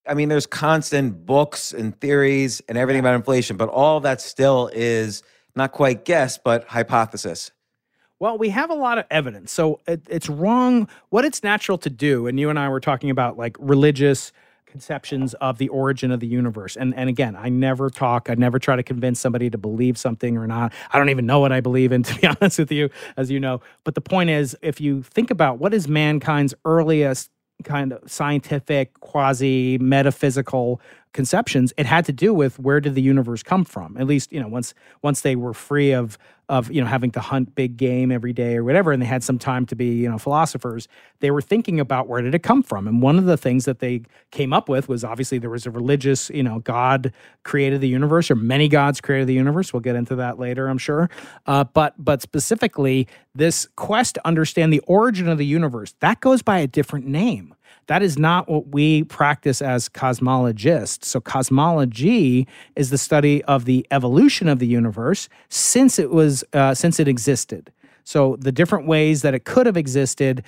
I mean, there's constant books and theories and everything about inflation, but all that still is not quite guess, but hypothesis. Well, we have a lot of evidence. So it's wrong. What it's natural to do, and you and I were talking about like religious conceptions of the origin of the universe. And again, I never try to convince somebody to believe something or not. I don't even know what I believe in, to be honest with you, as you know. But the point is, if you think about what is mankind's earliest kind of scientific, quasi-metaphysical conceptions, it had to do with where did the universe come from? At least, once they were free of having to hunt big game every day or whatever, and they had some time to be, philosophers, they were thinking about where did it come from? And one of the things that they came up with was obviously there was a religious, God created the universe, or many gods created the universe. We'll get into that later, I'm sure. But specifically, this quest to understand the origin of the universe, that goes by a different name. That is not what we practice as cosmologists. So cosmology is the study of the evolution of the universe since it existed. So the different ways that it could have existed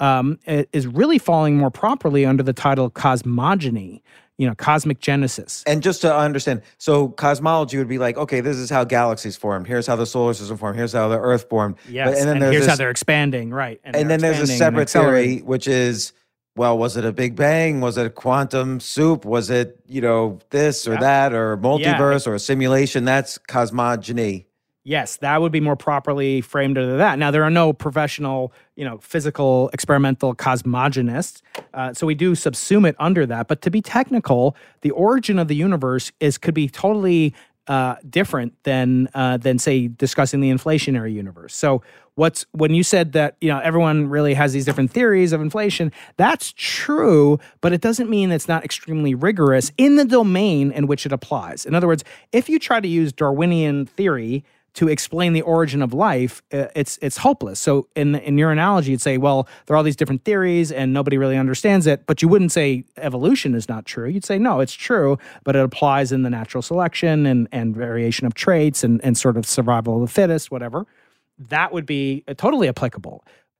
is really falling more properly under the title cosmogony, cosmic genesis. And just to understand, so cosmology would be like, okay, this is how galaxies formed. Here's how the solar system formed. Here's how the Earth formed. Yes, and then here's how they're expanding, right. And then there's a separate theory, which is, well, was it a Big Bang? Was it a quantum soup? Was it, this or that, or multiverse or a simulation? That's cosmogony. Yes, that would be more properly framed under that. Now, there are no professional, physical experimental cosmogonists, so we do subsume it under that. But to be technical, the origin of the universe could be totally different than say discussing the inflationary universe. So when you said that everyone really has these different theories of inflation, that's true, but it doesn't mean it's not extremely rigorous in the domain in which it applies. In other words, if you try to use Darwinian theory to explain the origin of life, it's hopeless. So in your analogy, you'd say, well, there are all these different theories and nobody really understands it, but you wouldn't say evolution is not true. You'd say, no, it's true, but it applies in the natural selection and variation of traits and sort of survival of the fittest, whatever. That would be totally applicable.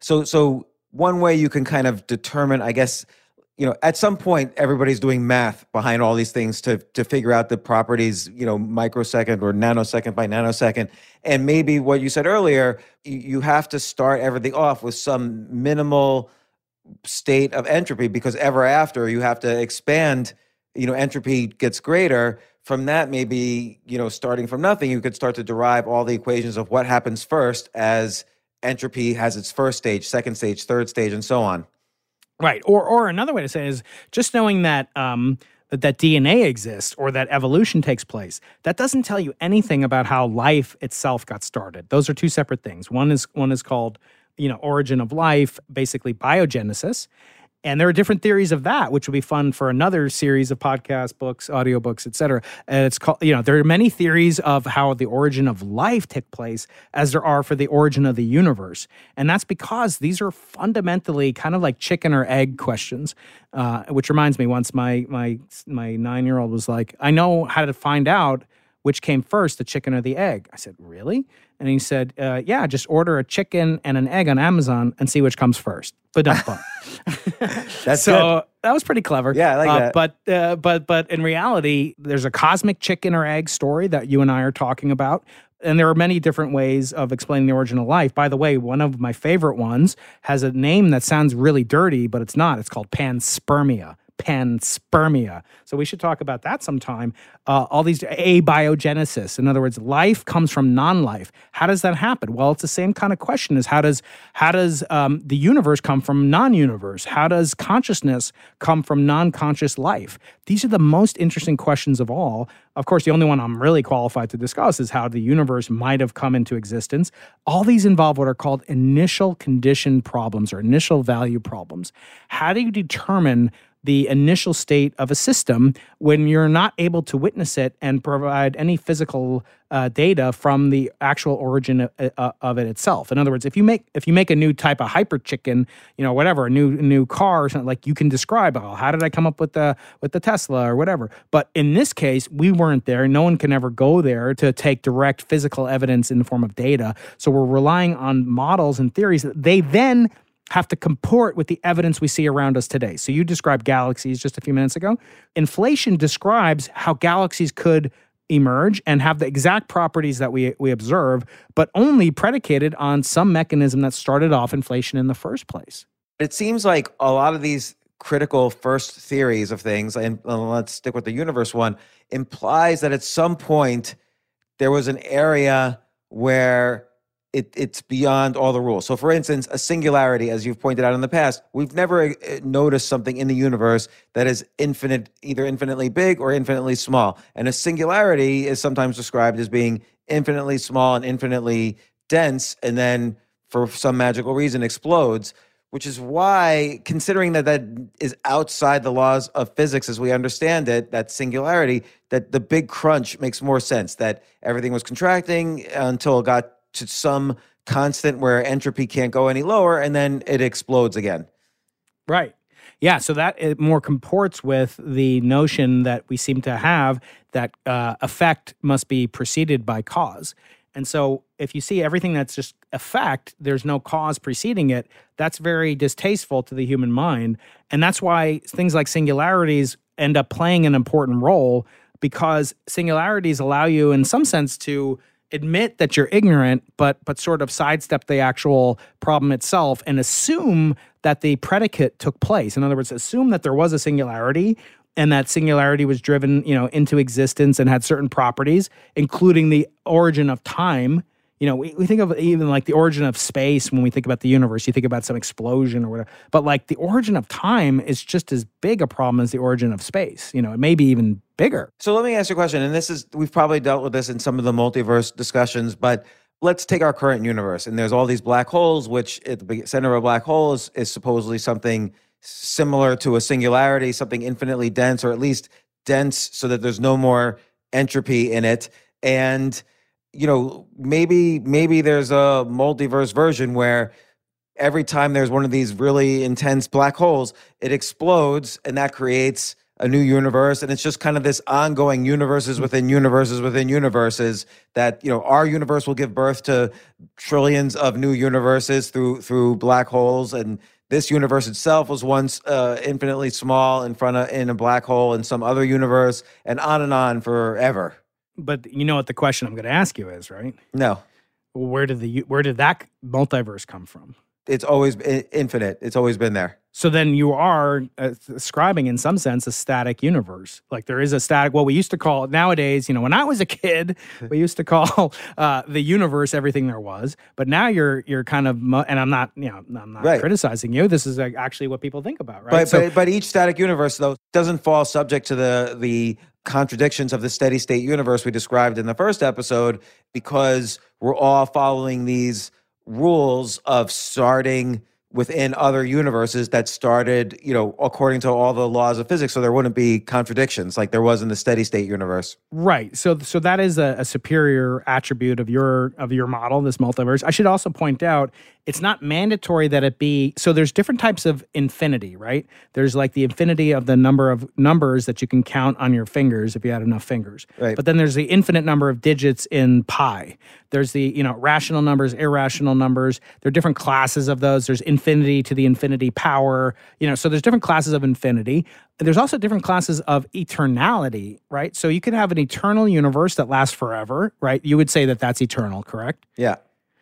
So one way you can kind of determine, I guess, at some point, everybody's doing math behind all these things to figure out the properties, microsecond or nanosecond by nanosecond. And maybe what you said earlier, you have to start everything off with some minimal state of entropy, because ever after you have to expand, entropy gets greater. From that, maybe, starting from nothing, you could start to derive all the equations of what happens first as entropy has its first stage, second stage, third stage, and so on. Right. Or another way to say it is just knowing that that DNA exists or that evolution takes place. That doesn't tell you anything about how life itself got started. Those are two separate things. One is called, origin of life, basically biogenesis. And there are different theories of that, which will be fun for another series of podcasts, books, audiobooks, et cetera. And it's called, there are many theories of how the origin of life took place as there are for the origin of the universe. And that's because these are fundamentally kind of like chicken or egg questions, which reminds me, once my 9-year-old was like, I know how to find out which came first, the chicken or the egg. I said, really? And he said, yeah, just order a chicken and an egg on Amazon and see which comes first. But That's so good. That was pretty clever. Yeah, I like that. But in reality, there's a cosmic chicken or egg story that you and I are talking about. And there are many different ways of explaining the origin of life. By the way, one of my favorite ones has a name that sounds really dirty, but it's not. It's called panspermia. Panspermia. So we should talk about that sometime. All these abiogenesis. In other words, life comes from non-life. How does that happen? Well, it's the same kind of question as how does the universe come from non-universe? How does consciousness come from non-conscious life? These are the most interesting questions of all. Of course, the only one I'm really qualified to discuss is how the universe might have come into existence. All these involve what are called initial condition problems or initial value problems. How do you determine the initial state of a system when you're not able to witness it and provide any physical data from the actual origin of it itself? In other words, if you make a new type of hyper chicken, whatever, a new car or something, like, you can describe, how did I come up with the Tesla or whatever. But in this case, we weren't there. No one can ever go there to take direct physical evidence in the form of data. So we're relying on models and theories that they then have to comport with the evidence we see around us today. So you described galaxies just a few minutes ago. Inflation describes how galaxies could emerge and have the exact properties that we observe, but only predicated on some mechanism that started off inflation in the first place. It seems like a lot of these critical first theories of things, and let's stick with the universe one, implies that at some point there was an area where it's beyond all the rules. So for instance, a singularity, as you've pointed out in the past, we've never noticed something in the universe that is infinite, either infinitely big or infinitely small. And a singularity is sometimes described as being infinitely small and infinitely dense, and then for some magical reason explodes, which is why, considering that is outside the laws of physics as we understand it, that singularity, that the Big Crunch makes more sense, that everything was contracting until it got to some constant where entropy can't go any lower, and then it explodes again. Right. Yeah, so that it more comports with the notion that we seem to have that effect must be preceded by cause. And so if you see everything that's just effect, there's no cause preceding it, that's very distasteful to the human mind. And that's why things like singularities end up playing an important role, because singularities allow you in some sense to admit that you're ignorant, but sort of sidestep the actual problem itself and assume that the predicate took place. In other words, assume that there was a singularity and that singularity was driven, into existence and had certain properties, including the origin of time. We think of even like the origin of space when we think about the universe. You think about some explosion or whatever. But like the origin of time is just as big a problem as the origin of space. It may be even bigger. So let me ask you a question, and we've probably dealt with this in some of the multiverse discussions, but let's take our current universe, and there's all these black holes, which at the center of a black hole is supposedly something similar to a singularity, something infinitely dense, or at least dense so that there's no more entropy in it. And maybe there's a multiverse version where every time there's one of these really intense black holes, it explodes, and that creates a new universe. And it's just kind of this ongoing universes within universes within universes that, our universe will give birth to trillions of new universes through black holes. And this universe itself was once infinitely small in a black hole in some other universe, and on forever. But you know what the question I'm going to ask you is, right? No. Where did that multiverse come from? It's always infinite. It's always been there. So then you are describing, in some sense, a static universe. Like there is a static, what we used to call nowadays, when I was a kid, we used to call the universe everything there was. But now you're kind of, and I'm not right. criticizing you. This is actually what people think about, right? But each static universe, though, doesn't fall subject to the contradictions of the steady state universe we described in the first episode, because we're all following these rules of starting within other universes that started, according to all the laws of physics, so there wouldn't be contradictions like there was in the steady state universe. Right. So that is a superior attribute of your model, this multiverse. I should also point out, it's not mandatory that it be, so there's different types of infinity, right? There's like the infinity of the number of numbers that you can count on your fingers if you had enough fingers. Right. But then there's the infinite number of digits in pi. There's the, rational numbers, irrational numbers. There are different classes of those. There's infinity to the infinity power, so there's different classes of infinity. There's also different classes of eternality, right? So you could have an eternal universe that lasts forever, right? You would say that that's eternal, correct? Yeah.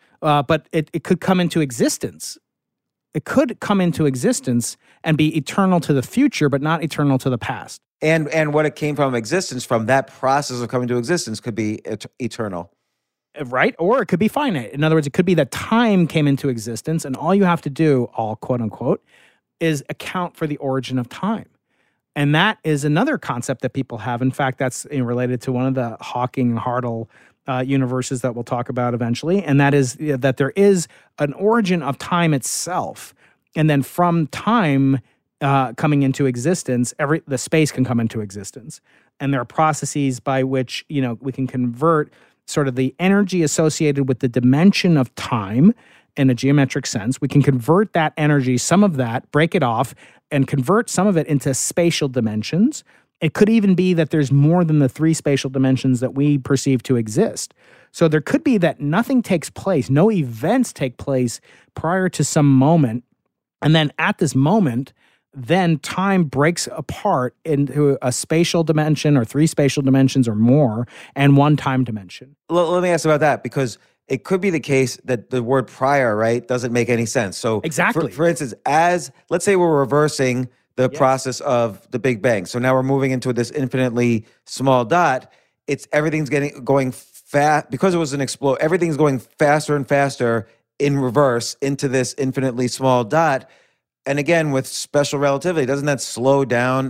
But it could come into existence. It could come into existence and be eternal to the future, but not eternal to the past. And what it came from existence, from that process of coming to existence, could be eternal. Right? Or it could be finite. In other words, it could be that time came into existence, and all you have to do, all quote unquote, is account for the origin of time. And that is another concept that people have. In fact, that's related to one of the Hawking-Hartle universes that we'll talk about eventually, and that is that there is an origin of time itself. And then from time coming into existence, the space can come into existence. And there are processes by which, we can convert sort of the energy associated with the dimension of time in a geometric sense. We can convert that energy, some of that, break it off, and convert some of it into spatial dimensions. It could even be that there's more than the 3 spatial dimensions that we perceive to exist. So there could be that nothing takes place, no events take place prior to some moment And then at this moment, then time breaks apart into a spatial dimension or 3 spatial dimensions or more and 1 time dimension. Let me ask about that, because it could be the case that the word prior, right, doesn't make any sense. So Exactly. For instance, let's say we're reversing the process of the Big Bang. So now we're moving into this infinitely small dot. Everything's going fast because it was an explode. Everything's going faster and faster in reverse into this infinitely small dot. And again, with special relativity, doesn't that slow down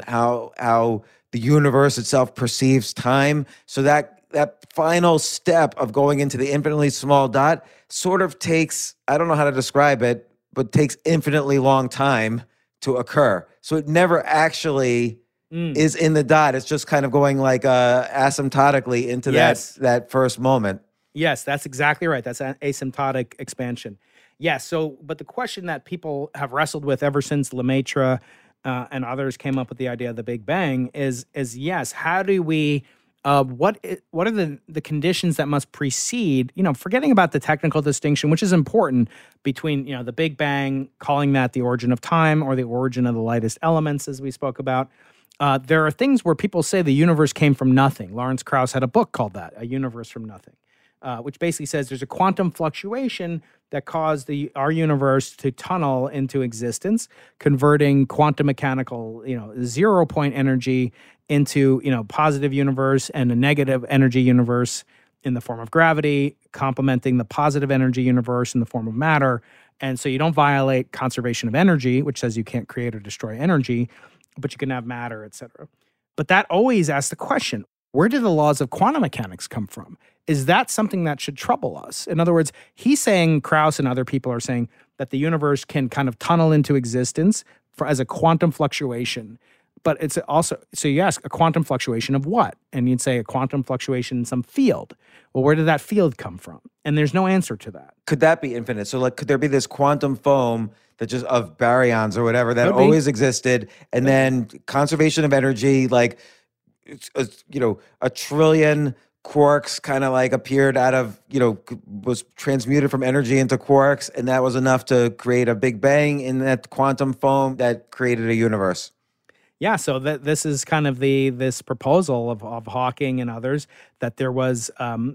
how the universe itself perceives time? So that final step of going into the infinitely small dot sort of takes, I don't know how to describe it, but takes infinitely long time to occur. So it never actually is in the dot. It's just kind of going like asymptotically into that first moment. Yes, that's exactly right. That's an asymptotic expansion. Yes. So, but the question that people have wrestled with ever since Lemaitre and others came up with the idea of the Big Bang is yes, how do we? What are the conditions that must precede? Forgetting about the technical distinction, which is important between the Big Bang, calling that the origin of time or the origin of the lightest elements, as we spoke about. There are things where people say the universe came from nothing. Lawrence Krauss had a book called that, A Universe from Nothing. Which basically says there's a quantum fluctuation that caused our universe to tunnel into existence, converting quantum mechanical, 0-point energy into, positive universe and a negative energy universe in the form of gravity, complementing the positive energy universe in the form of matter. And so you don't violate conservation of energy, which says you can't create or destroy energy, but you can have matter, et cetera. But that always asks the question, where did the laws of quantum mechanics come from? Is that something that should trouble us? In other words, he's saying, Krauss and other people are saying that the universe can kind of tunnel into existence as a quantum fluctuation. But it's also, so you ask, a quantum fluctuation of what? And you'd say a quantum fluctuation in some field. Well, where did that field come from? And there's no answer to that. Could that be infinite? So could there be this quantum foam that just of baryons or whatever that always existed, and then conservation of energy, a trillion quarks kind of appeared out of, was transmuted from energy into quarks, and that was enough to create a Big Bang in that quantum foam that created a universe. Yeah, so this is kind of this proposal of Hawking and others that there was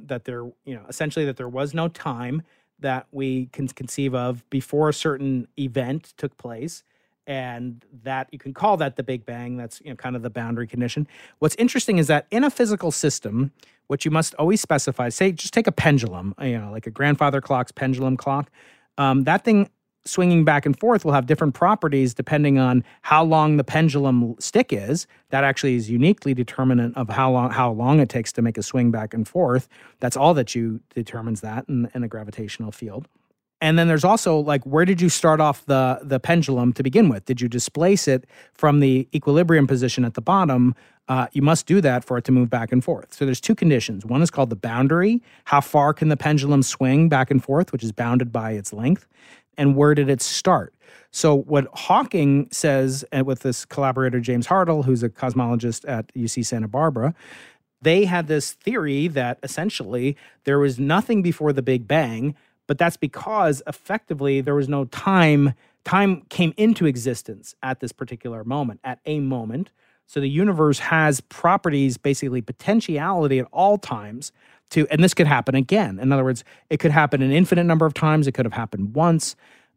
essentially that there was no time that we can conceive of before a certain event took place, and that you can call that the Big Bang. That's kind of the boundary condition. What's interesting is that in a physical system, what you must always specify, just take a pendulum, like a grandfather clock's pendulum clock. That thing swinging back and forth will have different properties depending on how long the pendulum stick is. That actually is uniquely determinant of how long it takes to make a swing back and forth. That's all that determines that in a gravitational field. And then there's also where did you start off the pendulum to begin with? Did you displace it from the equilibrium position at the bottom? You must do that for it to move back and forth. So there's 2 conditions. One is called the boundary. How far can the pendulum swing back and forth, which is bounded by its length? And where did it start? So what Hawking says, and with this collaborator, James Hartle, who's a cosmologist at UC Santa Barbara, they had this theory that essentially there was nothing before the Big Bang, but that's because effectively there was no time. Time came into existence at this particular moment, at a moment. So the universe has properties, basically potentiality at all times and this could happen again. In other words, it could happen an infinite number of times. It could have happened once.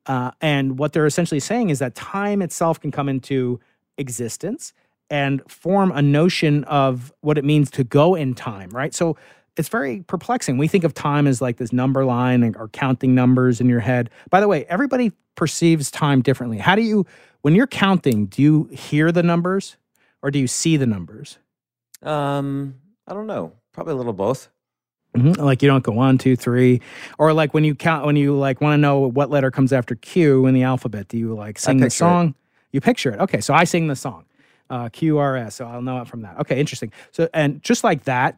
And what they're essentially saying is that time itself can come into existence and form a notion of what it means to go in time, right? So it's very perplexing. We think of time as this number line or counting numbers in your head. By the way, everybody perceives time differently. When you're counting, do you hear the numbers or do you see the numbers? I don't know. Probably a little both. Mm-hmm. You don't go 1, 2, 3, or when you count, when you want to know what letter comes after Q in the alphabet, do you sing the song? You picture it. Okay, so I sing the song, QRS, so I'll know it from that. Okay, interesting. So, and just like that,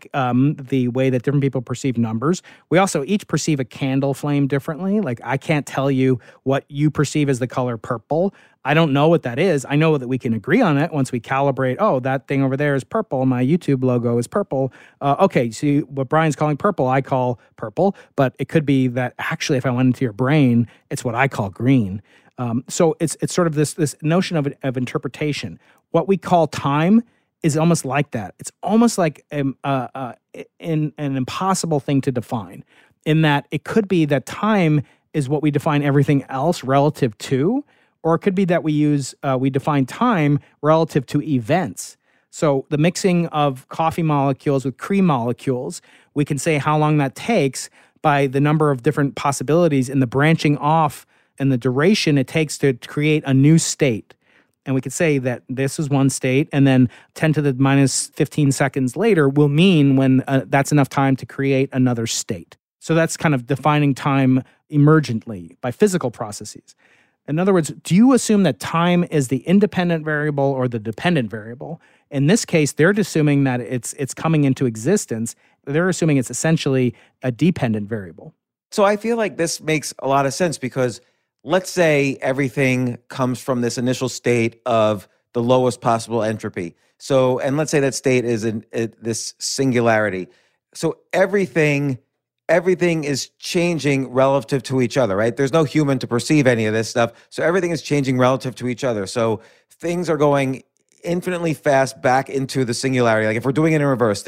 the way that different people perceive numbers, we also each perceive a candle flame differently. I can't tell you what you perceive as the color purple. I don't know what that is. I know that we can agree on it once we calibrate. Oh, that thing over there is purple. My YouTube logo is purple. Okay, so what Brian's calling purple, I call purple. But it could be that actually if I went into your brain, it's what I call green. So it's sort of this notion of interpretation. What we call time is almost like that. It's almost like an impossible thing to define, in that it could be that time is what we define everything else relative to, or it could be that we define time relative to events. So the mixing of coffee molecules with cream molecules, we can say how long that takes by the number of different possibilities in the branching off and the duration it takes to create a new state. And we could say that this is one state, and then 10 to the minus 15 seconds later will mean when that's enough time to create another state. So that's kind of defining time emergently by physical processes. In other words, do you assume that time is the independent variable or the dependent variable? In this case, they're assuming that it's coming into existence. They're assuming it's essentially a dependent variable. So I feel like this makes a lot of sense because let's say everything comes from this initial state of the lowest possible entropy. So, and let's say that state is in this singularity. So everything is changing relative to each other, right? There's no human to perceive any of this stuff. So everything is changing relative to each other. So things are going infinitely fast back into the singularity. Like if we're doing it in reverse,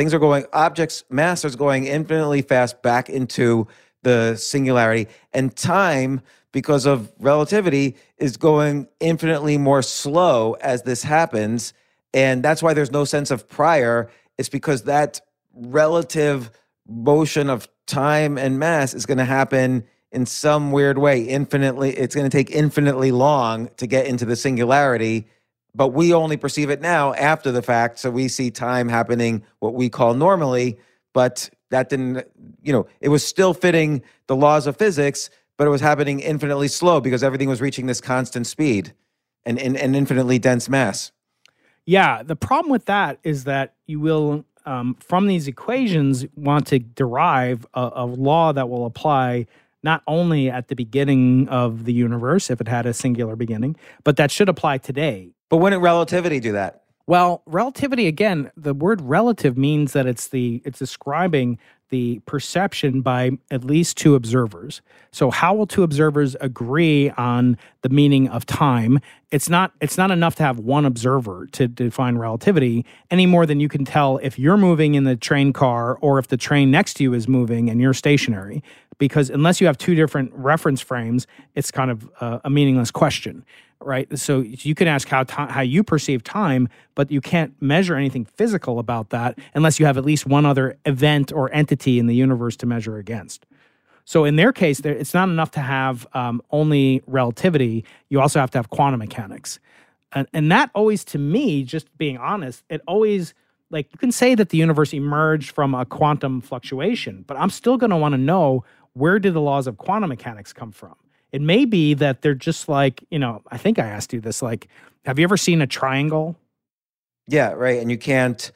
mass is going infinitely fast back into the singularity, and time, because of relativity, is going infinitely more slow as this happens. And that's why there's no sense of prior. It's because that relative motion of time and mass is going to happen in some weird way infinitely. It's going to take infinitely long to get into the singularity, but we only perceive it now after the fact. So we see time happening what we call normally, but that didn't, it was still fitting the laws of physics, but it was happening infinitely slow because everything was reaching this constant speed and infinitely dense mass. Yeah, the problem with that is that you will, from these equations, want to derive a law that will apply not only at the beginning of the universe, if it had a singular beginning, but that should apply today. But wouldn't relativity do that? Well, relativity, again, the word relative means that it's describing the perception by at least two observers. So how will two observers agree on the meaning of time? It's not enough to have one observer to define relativity any more than you can tell if you're moving in the train car or if the train next to you is moving and you're stationary. Because unless you have two different reference frames, it's kind of a meaningless question, right? So you can ask how you perceive time, but you can't measure anything physical about that unless you have at least one other event or entity in the universe to measure against. So in their case, it's not enough to have only relativity. You also have to have quantum mechanics. And that always, to me, just being honest, it always, like, you can say that the universe emerged from a quantum fluctuation, but I'm still going to want to know, where did the laws of quantum mechanics come from? It may be that they're just like, I think I asked you this, like, have you ever seen a triangle? Yeah, right. And you can't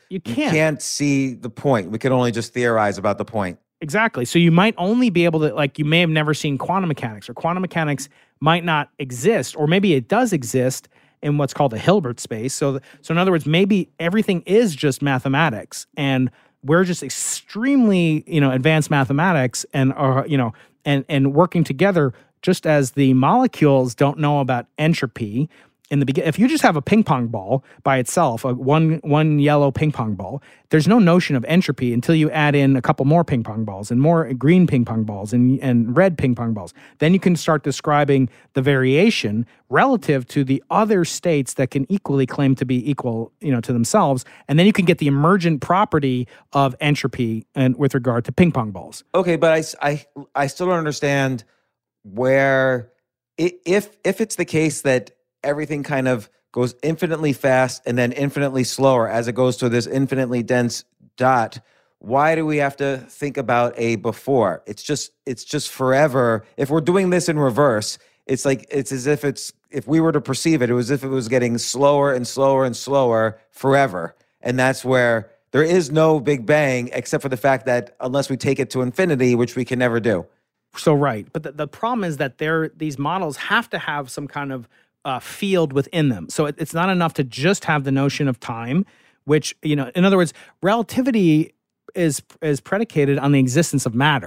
see the point. We can only just theorize about the point. Exactly. So you might only be able to, like, you may have never seen quantum mechanics, or quantum mechanics might not exist, or maybe it does exist in what's called a Hilbert space. So in other words, maybe everything is just mathematics, and we're just extremely, advanced mathematics, and and working together, just as the molecules don't know about entropy. In the beginning, if you just have a ping pong ball by itself, one yellow ping pong ball, there's no notion of entropy until you add in a couple more ping pong balls and more green ping pong balls and red ping pong balls. Then you can start describing the variation relative to the other states that can equally claim to be equal, to themselves, and then you can get the emergent property of entropy and with regard to ping pong balls. Okay, but I still don't understand where, if it's the case that everything kind of goes infinitely fast and then infinitely slower as it goes to this infinitely dense dot, why do we have to think about a before? It's just forever. If we're doing this in reverse, it's as if we were to perceive it, it was as if it was getting slower and slower and slower forever. And that's where there is no Big Bang, except for the fact that unless we take it to infinity, which we can never do. So right. But the problem is that these models have to have some kind of field within them. So it's not enough to just have the notion of time, which, in other words, relativity is predicated on the existence of matter.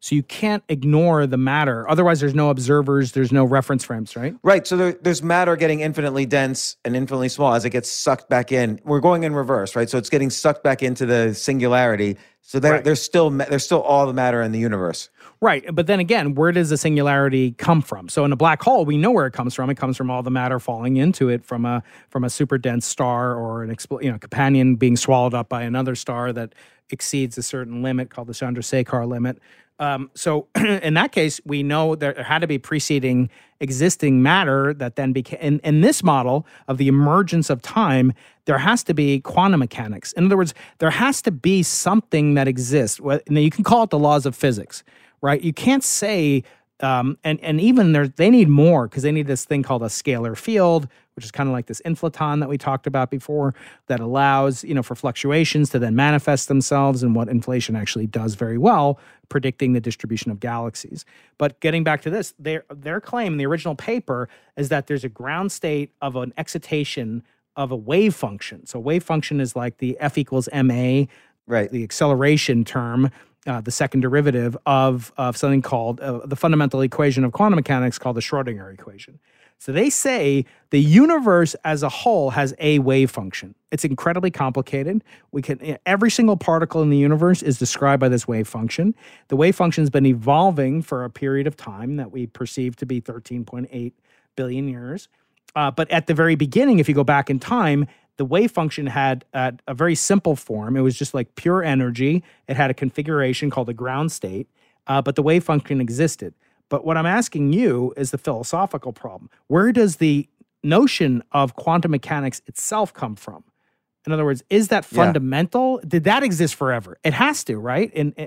So you can't ignore the matter. Otherwise, there's no observers, there's no reference frames, right? Right. So there's matter getting infinitely dense and infinitely small as it gets sucked back in. We're going in reverse, right? So it's getting sucked back into the singularity. So there's still all the matter in the universe. Right. But then again, where does the singularity come from? So in a black hole, we know where it comes from. It comes from all the matter falling into it from a super dense star or an companion being swallowed up by another star that exceeds a certain limit called the Chandrasekhar limit. So in that case, we know there had to be preceding existing matter that then became, in this model of the emergence of time, there has to be quantum mechanics. In other words, there has to be something that exists. Now you can call it the laws of physics, right? You can't say, and even they need more because they need this thing called a scalar field, which is kind of like this inflaton that we talked about before that allows, for fluctuations to then manifest themselves and what inflation actually does very well, predicting the distribution of galaxies. But getting back to this, their claim in the original paper is that there's a ground state of an excitation of a wave function. So wave function is like the F equals ma, right? The acceleration term, the second derivative of something called the fundamental equation of quantum mechanics called the Schrödinger equation. So they say the universe as a whole has a wave function. It's incredibly complicated. Every single particle in the universe is described by this wave function. The wave function has been evolving for a period of time that we perceive to be 13.8 billion years. But at the very beginning, if you go back in time, the wave function had a very simple form. It was just like pure energy. It had a configuration called the ground state, but the wave function existed. But what I'm asking you is the philosophical problem. Where does the notion of quantum mechanics itself come from? In other words, is that fundamental? Yeah. Did that exist forever? It has to, right?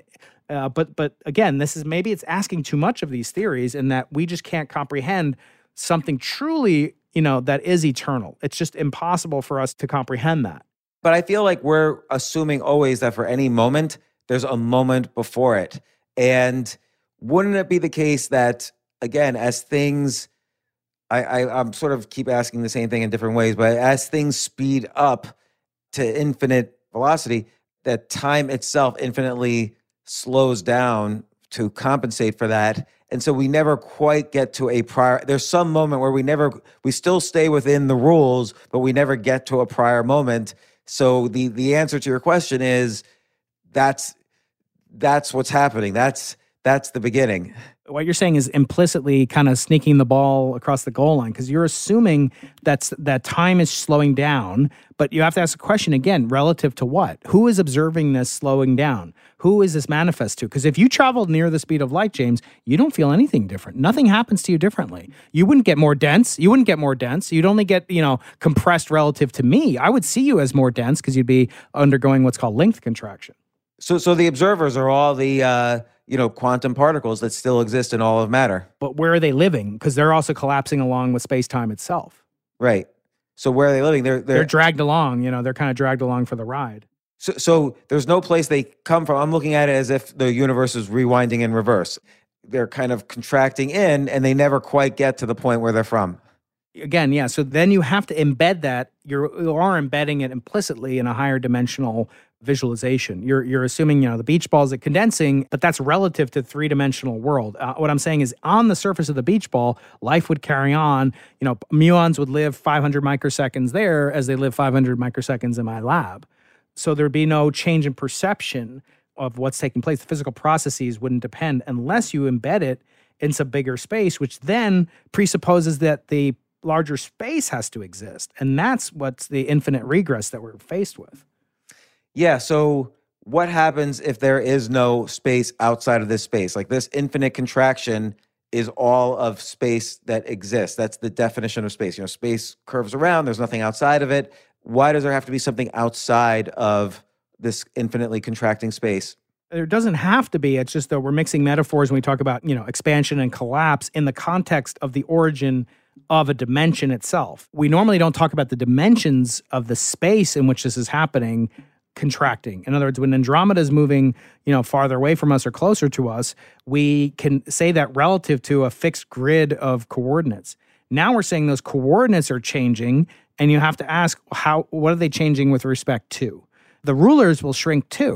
But again, maybe it's asking too much of these theories in that we just can't comprehend something truly that is eternal. It's just impossible for us to comprehend that. But I feel like we're assuming always that for any moment, there's a moment before it. And wouldn't it be the case that, again, as things, I'm sort of keep asking the same thing in different ways, but as things speed up to infinite velocity, that time itself infinitely slows down to compensate for that. And so we never quite get to a prior, there's some moment where we still stay within the rules, but we never get to a prior moment. So the answer to your question is that's what's happening. That's the beginning. What you're saying is implicitly kind of sneaking the ball across the goal line because you're assuming that time is slowing down, but you have to ask a question again, relative to what? Who is observing this slowing down? Who is this manifest to? Because if you traveled near the speed of light, James, you don't feel anything different. Nothing happens to you differently. You wouldn't get more dense. You'd only get, compressed relative to me. I would see you as more dense because you'd be undergoing what's called length contraction. So the observers are all the quantum particles that still exist in all of matter. But where are they living? Because they're also collapsing along with space-time itself. Right. So where are they living? They're dragged along. They're kind of dragged along for the ride. So there's no place they come from. I'm looking at it as if the universe is rewinding in reverse. They're kind of contracting in, and they never quite get to the point where they're from. Again, yeah. So then you have to embed that. You are embedding it implicitly in a higher dimensional visualization. You're assuming, the beach ball is condensing, but that's relative to three-dimensional world. What I'm saying is on the surface of the beach ball, life would carry on. Muons would live 500 microseconds there as they live 500 microseconds in my lab. So there'd be no change in perception of what's taking place. The physical processes wouldn't depend unless you embed it in some bigger space, which then presupposes that the larger space has to exist. And that's what's the infinite regress that we're faced with. Yeah, so what happens if there is no space outside of this space? Like this infinite contraction is all of space that exists. That's the definition of space. Space curves around, there's nothing outside of it. Why does there have to be something outside of this infinitely contracting space? There doesn't have to be. It's just that we're mixing metaphors when we talk about, expansion and collapse in the context of the origin of a dimension itself. We normally don't talk about the dimensions of the space in which this is happening contracting. In other words, when Andromeda is moving, farther away from us or closer to us, we can say that relative to a fixed grid of coordinates. Now we're saying those coordinates are changing, and you have to ask what are they changing with respect to? The rulers will shrink too,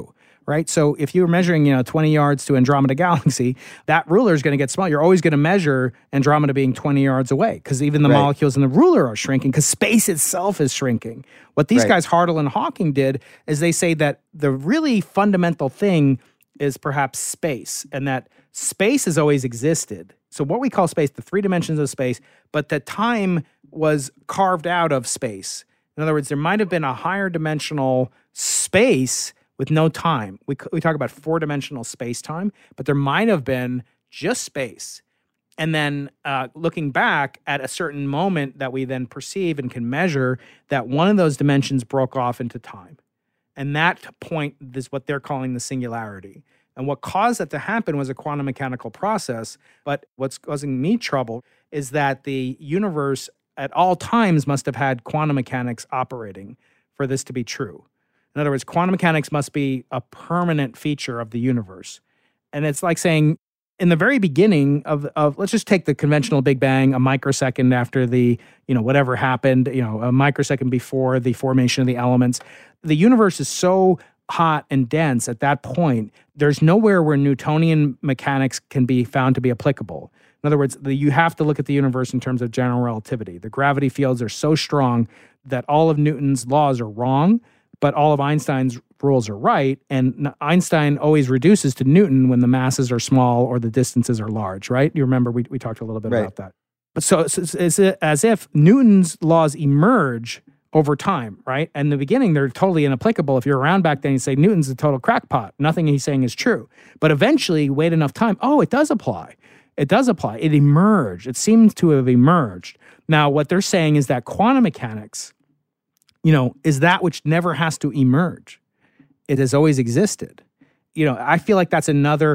right? So if you were measuring, 20 yards to Andromeda Galaxy, that ruler is going to get small. You're always going to measure Andromeda being 20 yards away because even the molecules in the ruler are shrinking because space itself is shrinking. What these guys, Hartle and Hawking, did is they say that the really fundamental thing is perhaps space, and that space has always existed. So what we call space, the three dimensions of space, but that time was carved out of space. In other words, there might have been a higher dimensional space with no time. We talk about four-dimensional space-time, but there might have been just space. And then looking back at a certain moment that we then perceive and can measure, that one of those dimensions broke off into time. And that point is what they're calling the singularity. And what caused that to happen was a quantum mechanical process. But what's causing me trouble is that the universe at all times must have had quantum mechanics operating for this to be true. In other words, quantum mechanics must be a permanent feature of the universe. And it's like saying, in the very beginning of let's just take the conventional Big Bang, a microsecond after the, whatever happened, a microsecond before the formation of the elements. The universe is so hot and dense at that point, there's nowhere where Newtonian mechanics can be found to be applicable. In other words, you have to look at the universe in terms of general relativity. The gravity fields are so strong that all of Newton's laws are wrong, but all of Einstein's rules are right. And Einstein always reduces to Newton when the masses are small or the distances are large, right? You remember we talked a little bit about that. But so it's as if Newton's laws emerge over time, right? And in the beginning, they're totally inapplicable. If you're around back then, you say Newton's a total crackpot. Nothing he's saying is true. But eventually, wait enough time, it does apply. It does apply. It emerged. It seems to have emerged. Now, what they're saying is that quantum mechanics, is that which never has to emerge. It has always existed. I feel like that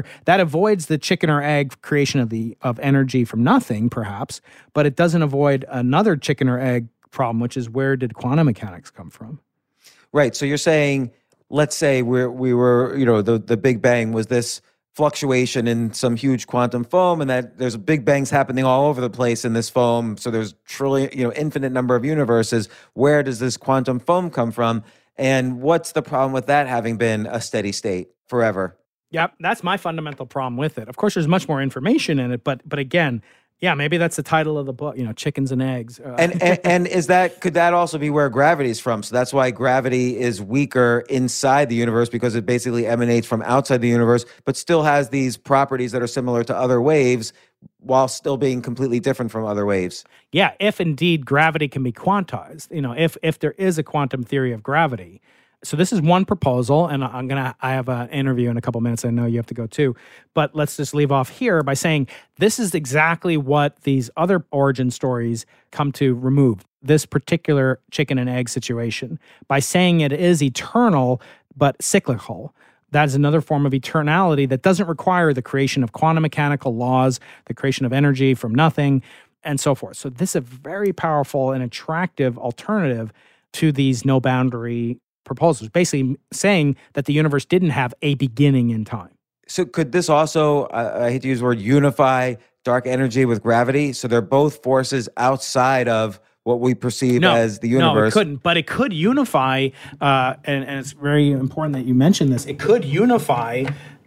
avoids the chicken or egg creation of energy from nothing, perhaps, but it doesn't avoid another chicken or egg problem, which is where did quantum mechanics come from? Right. So you're saying, let's say we were, the Big Bang was this fluctuation in some huge quantum foam, and that there's big bangs happening all over the place in this foam. So there's infinite number of universes. Where does this quantum foam come from? And what's the problem with that having been a steady state forever? Yep, that's my fundamental problem with it. Of course, there's much more information in it, but again, yeah, maybe that's the title of the book, chickens and eggs. And could that also be where gravity is from? So that's why gravity is weaker inside the universe, because it basically emanates from outside the universe, but still has these properties that are similar to other waves while still being completely different from other waves. Yeah, if indeed gravity can be quantized, if there is a quantum theory of gravity. So this is one proposal, and I have an interview in a couple minutes. I know you have to go too, but let's just leave off here by saying this is exactly what these other origin stories come to remove, this particular chicken and egg situation, by saying it is eternal but cyclical. That is another form of eternality that doesn't require the creation of quantum mechanical laws, the creation of energy from nothing, and so forth. So this is a very powerful and attractive alternative to these no-boundary proposals, basically saying that the universe didn't have a beginning in time. So could this also, I hate to use the word, unify dark energy with gravity? So they're both forces outside of what we perceive as the universe. No, it couldn't, but it could unify, and it's very important that you mention this, it could unify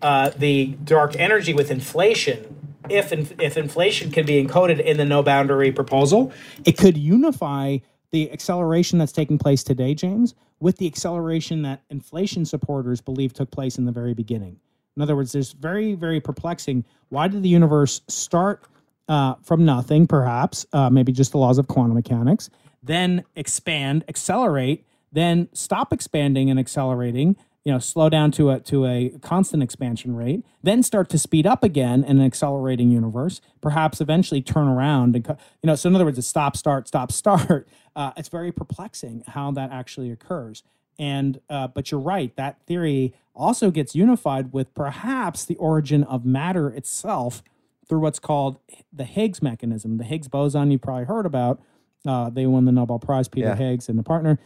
the dark energy with inflation. If inflation can be encoded in the no-boundary proposal, it could unify the acceleration that's taking place today, James, with the acceleration that inflation supporters believe took place in the very beginning. In other words, there's very, very perplexing. Why did the universe start from nothing, perhaps, maybe just the laws of quantum mechanics, then expand, accelerate, then stop expanding and accelerating, slow down to a constant expansion rate, then start to speed up again in an accelerating universe, perhaps eventually turn around. And, so in other words, it's stop, start, stop, start. It's very perplexing how that actually occurs. And but you're right, that theory also gets unified with perhaps the origin of matter itself through what's called the Higgs mechanism. The Higgs boson you probably heard about. They won the Nobel Prize, Peter Higgs and the partner.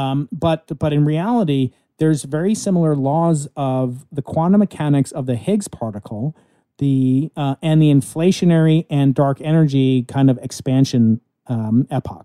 But in reality, there's very similar laws of the quantum mechanics of the Higgs particle, and the inflationary and dark energy kind of expansion epochs.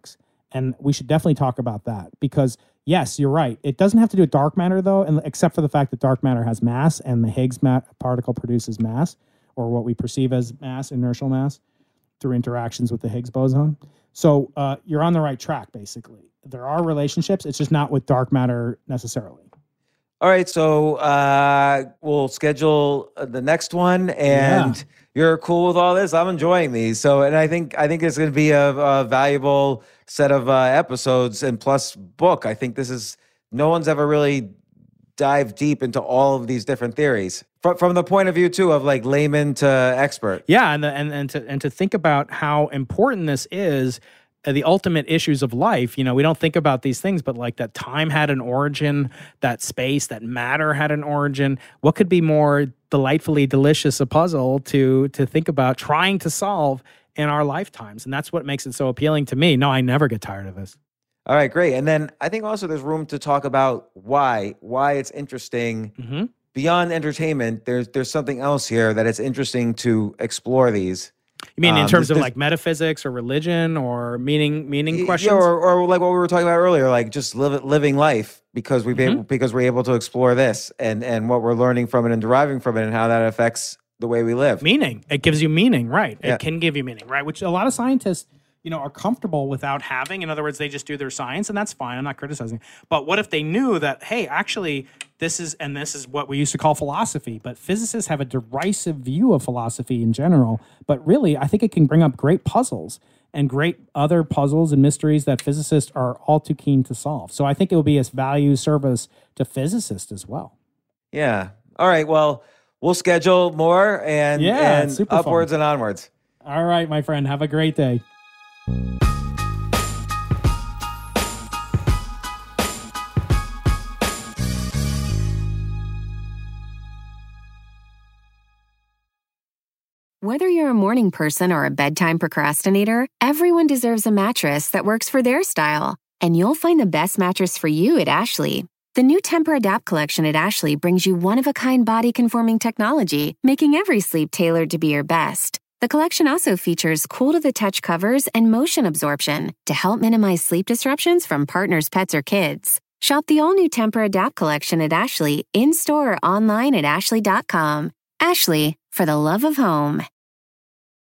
And we should definitely talk about that because, yes, you're right. It doesn't have to do with dark matter, though, and except for the fact that dark matter has mass and the Higgs particle produces mass, or what we perceive as mass, inertial mass, through interactions with the Higgs boson. So you're on the right track, basically. There are relationships. It's just not with dark matter necessarily. All right, so we'll schedule the next one, and you're cool with all this. I'm enjoying these, so and I think it's going to be a valuable set of episodes and plus book. I think this is no one's ever really dived deep into all of these different theories from the point of view too of like layman to expert. Yeah, and to think about how important this is. The ultimate issues of life, we don't think about these things, but like that time had an origin, that space, that matter had an origin. What could be more delightfully delicious a puzzle to think about trying to solve in our lifetimes? And that's what makes it so appealing to me. No, I never get tired of this. All right, great. And then I think also there's room to talk about why it's interesting. Beyond entertainment, there's something else here that it's interesting to explore these. You mean in terms of like metaphysics or religion or meaning questions? Yeah, or like what we were talking about earlier, like just living life because because we're able to explore this and what we're learning from it and deriving from it and how that affects the way we live. Meaning. It gives you meaning, right? Yeah. It can give you meaning, right? Which a lot of scientists, are comfortable without having. In other words, they just do their science, and that's fine. I'm not criticizing. But what if they knew that, hey, actually, this is what we used to call philosophy, but physicists have a derisive view of philosophy in general. But really, I think it can bring up great puzzles and great other puzzles and mysteries that physicists are all too keen to solve. So I think it will be a value service to physicists as well. Yeah. All right. Well, we'll schedule more and upwards and onwards. All right, my friend. Have a great day. Whether you're a morning person or a bedtime procrastinator, everyone deserves a mattress that works for their style. And you'll find the best mattress for you at Ashley. The new Tempur-Adapt collection at Ashley brings you one-of-a-kind body-conforming technology, making every sleep tailored to be your best. The collection also features cool-to-the-touch covers and motion absorption to help minimize sleep disruptions from partners, pets, or kids. Shop the all-new Tempur-Adapt collection at Ashley, in-store or online at ashley.com. Ashley, for the love of home.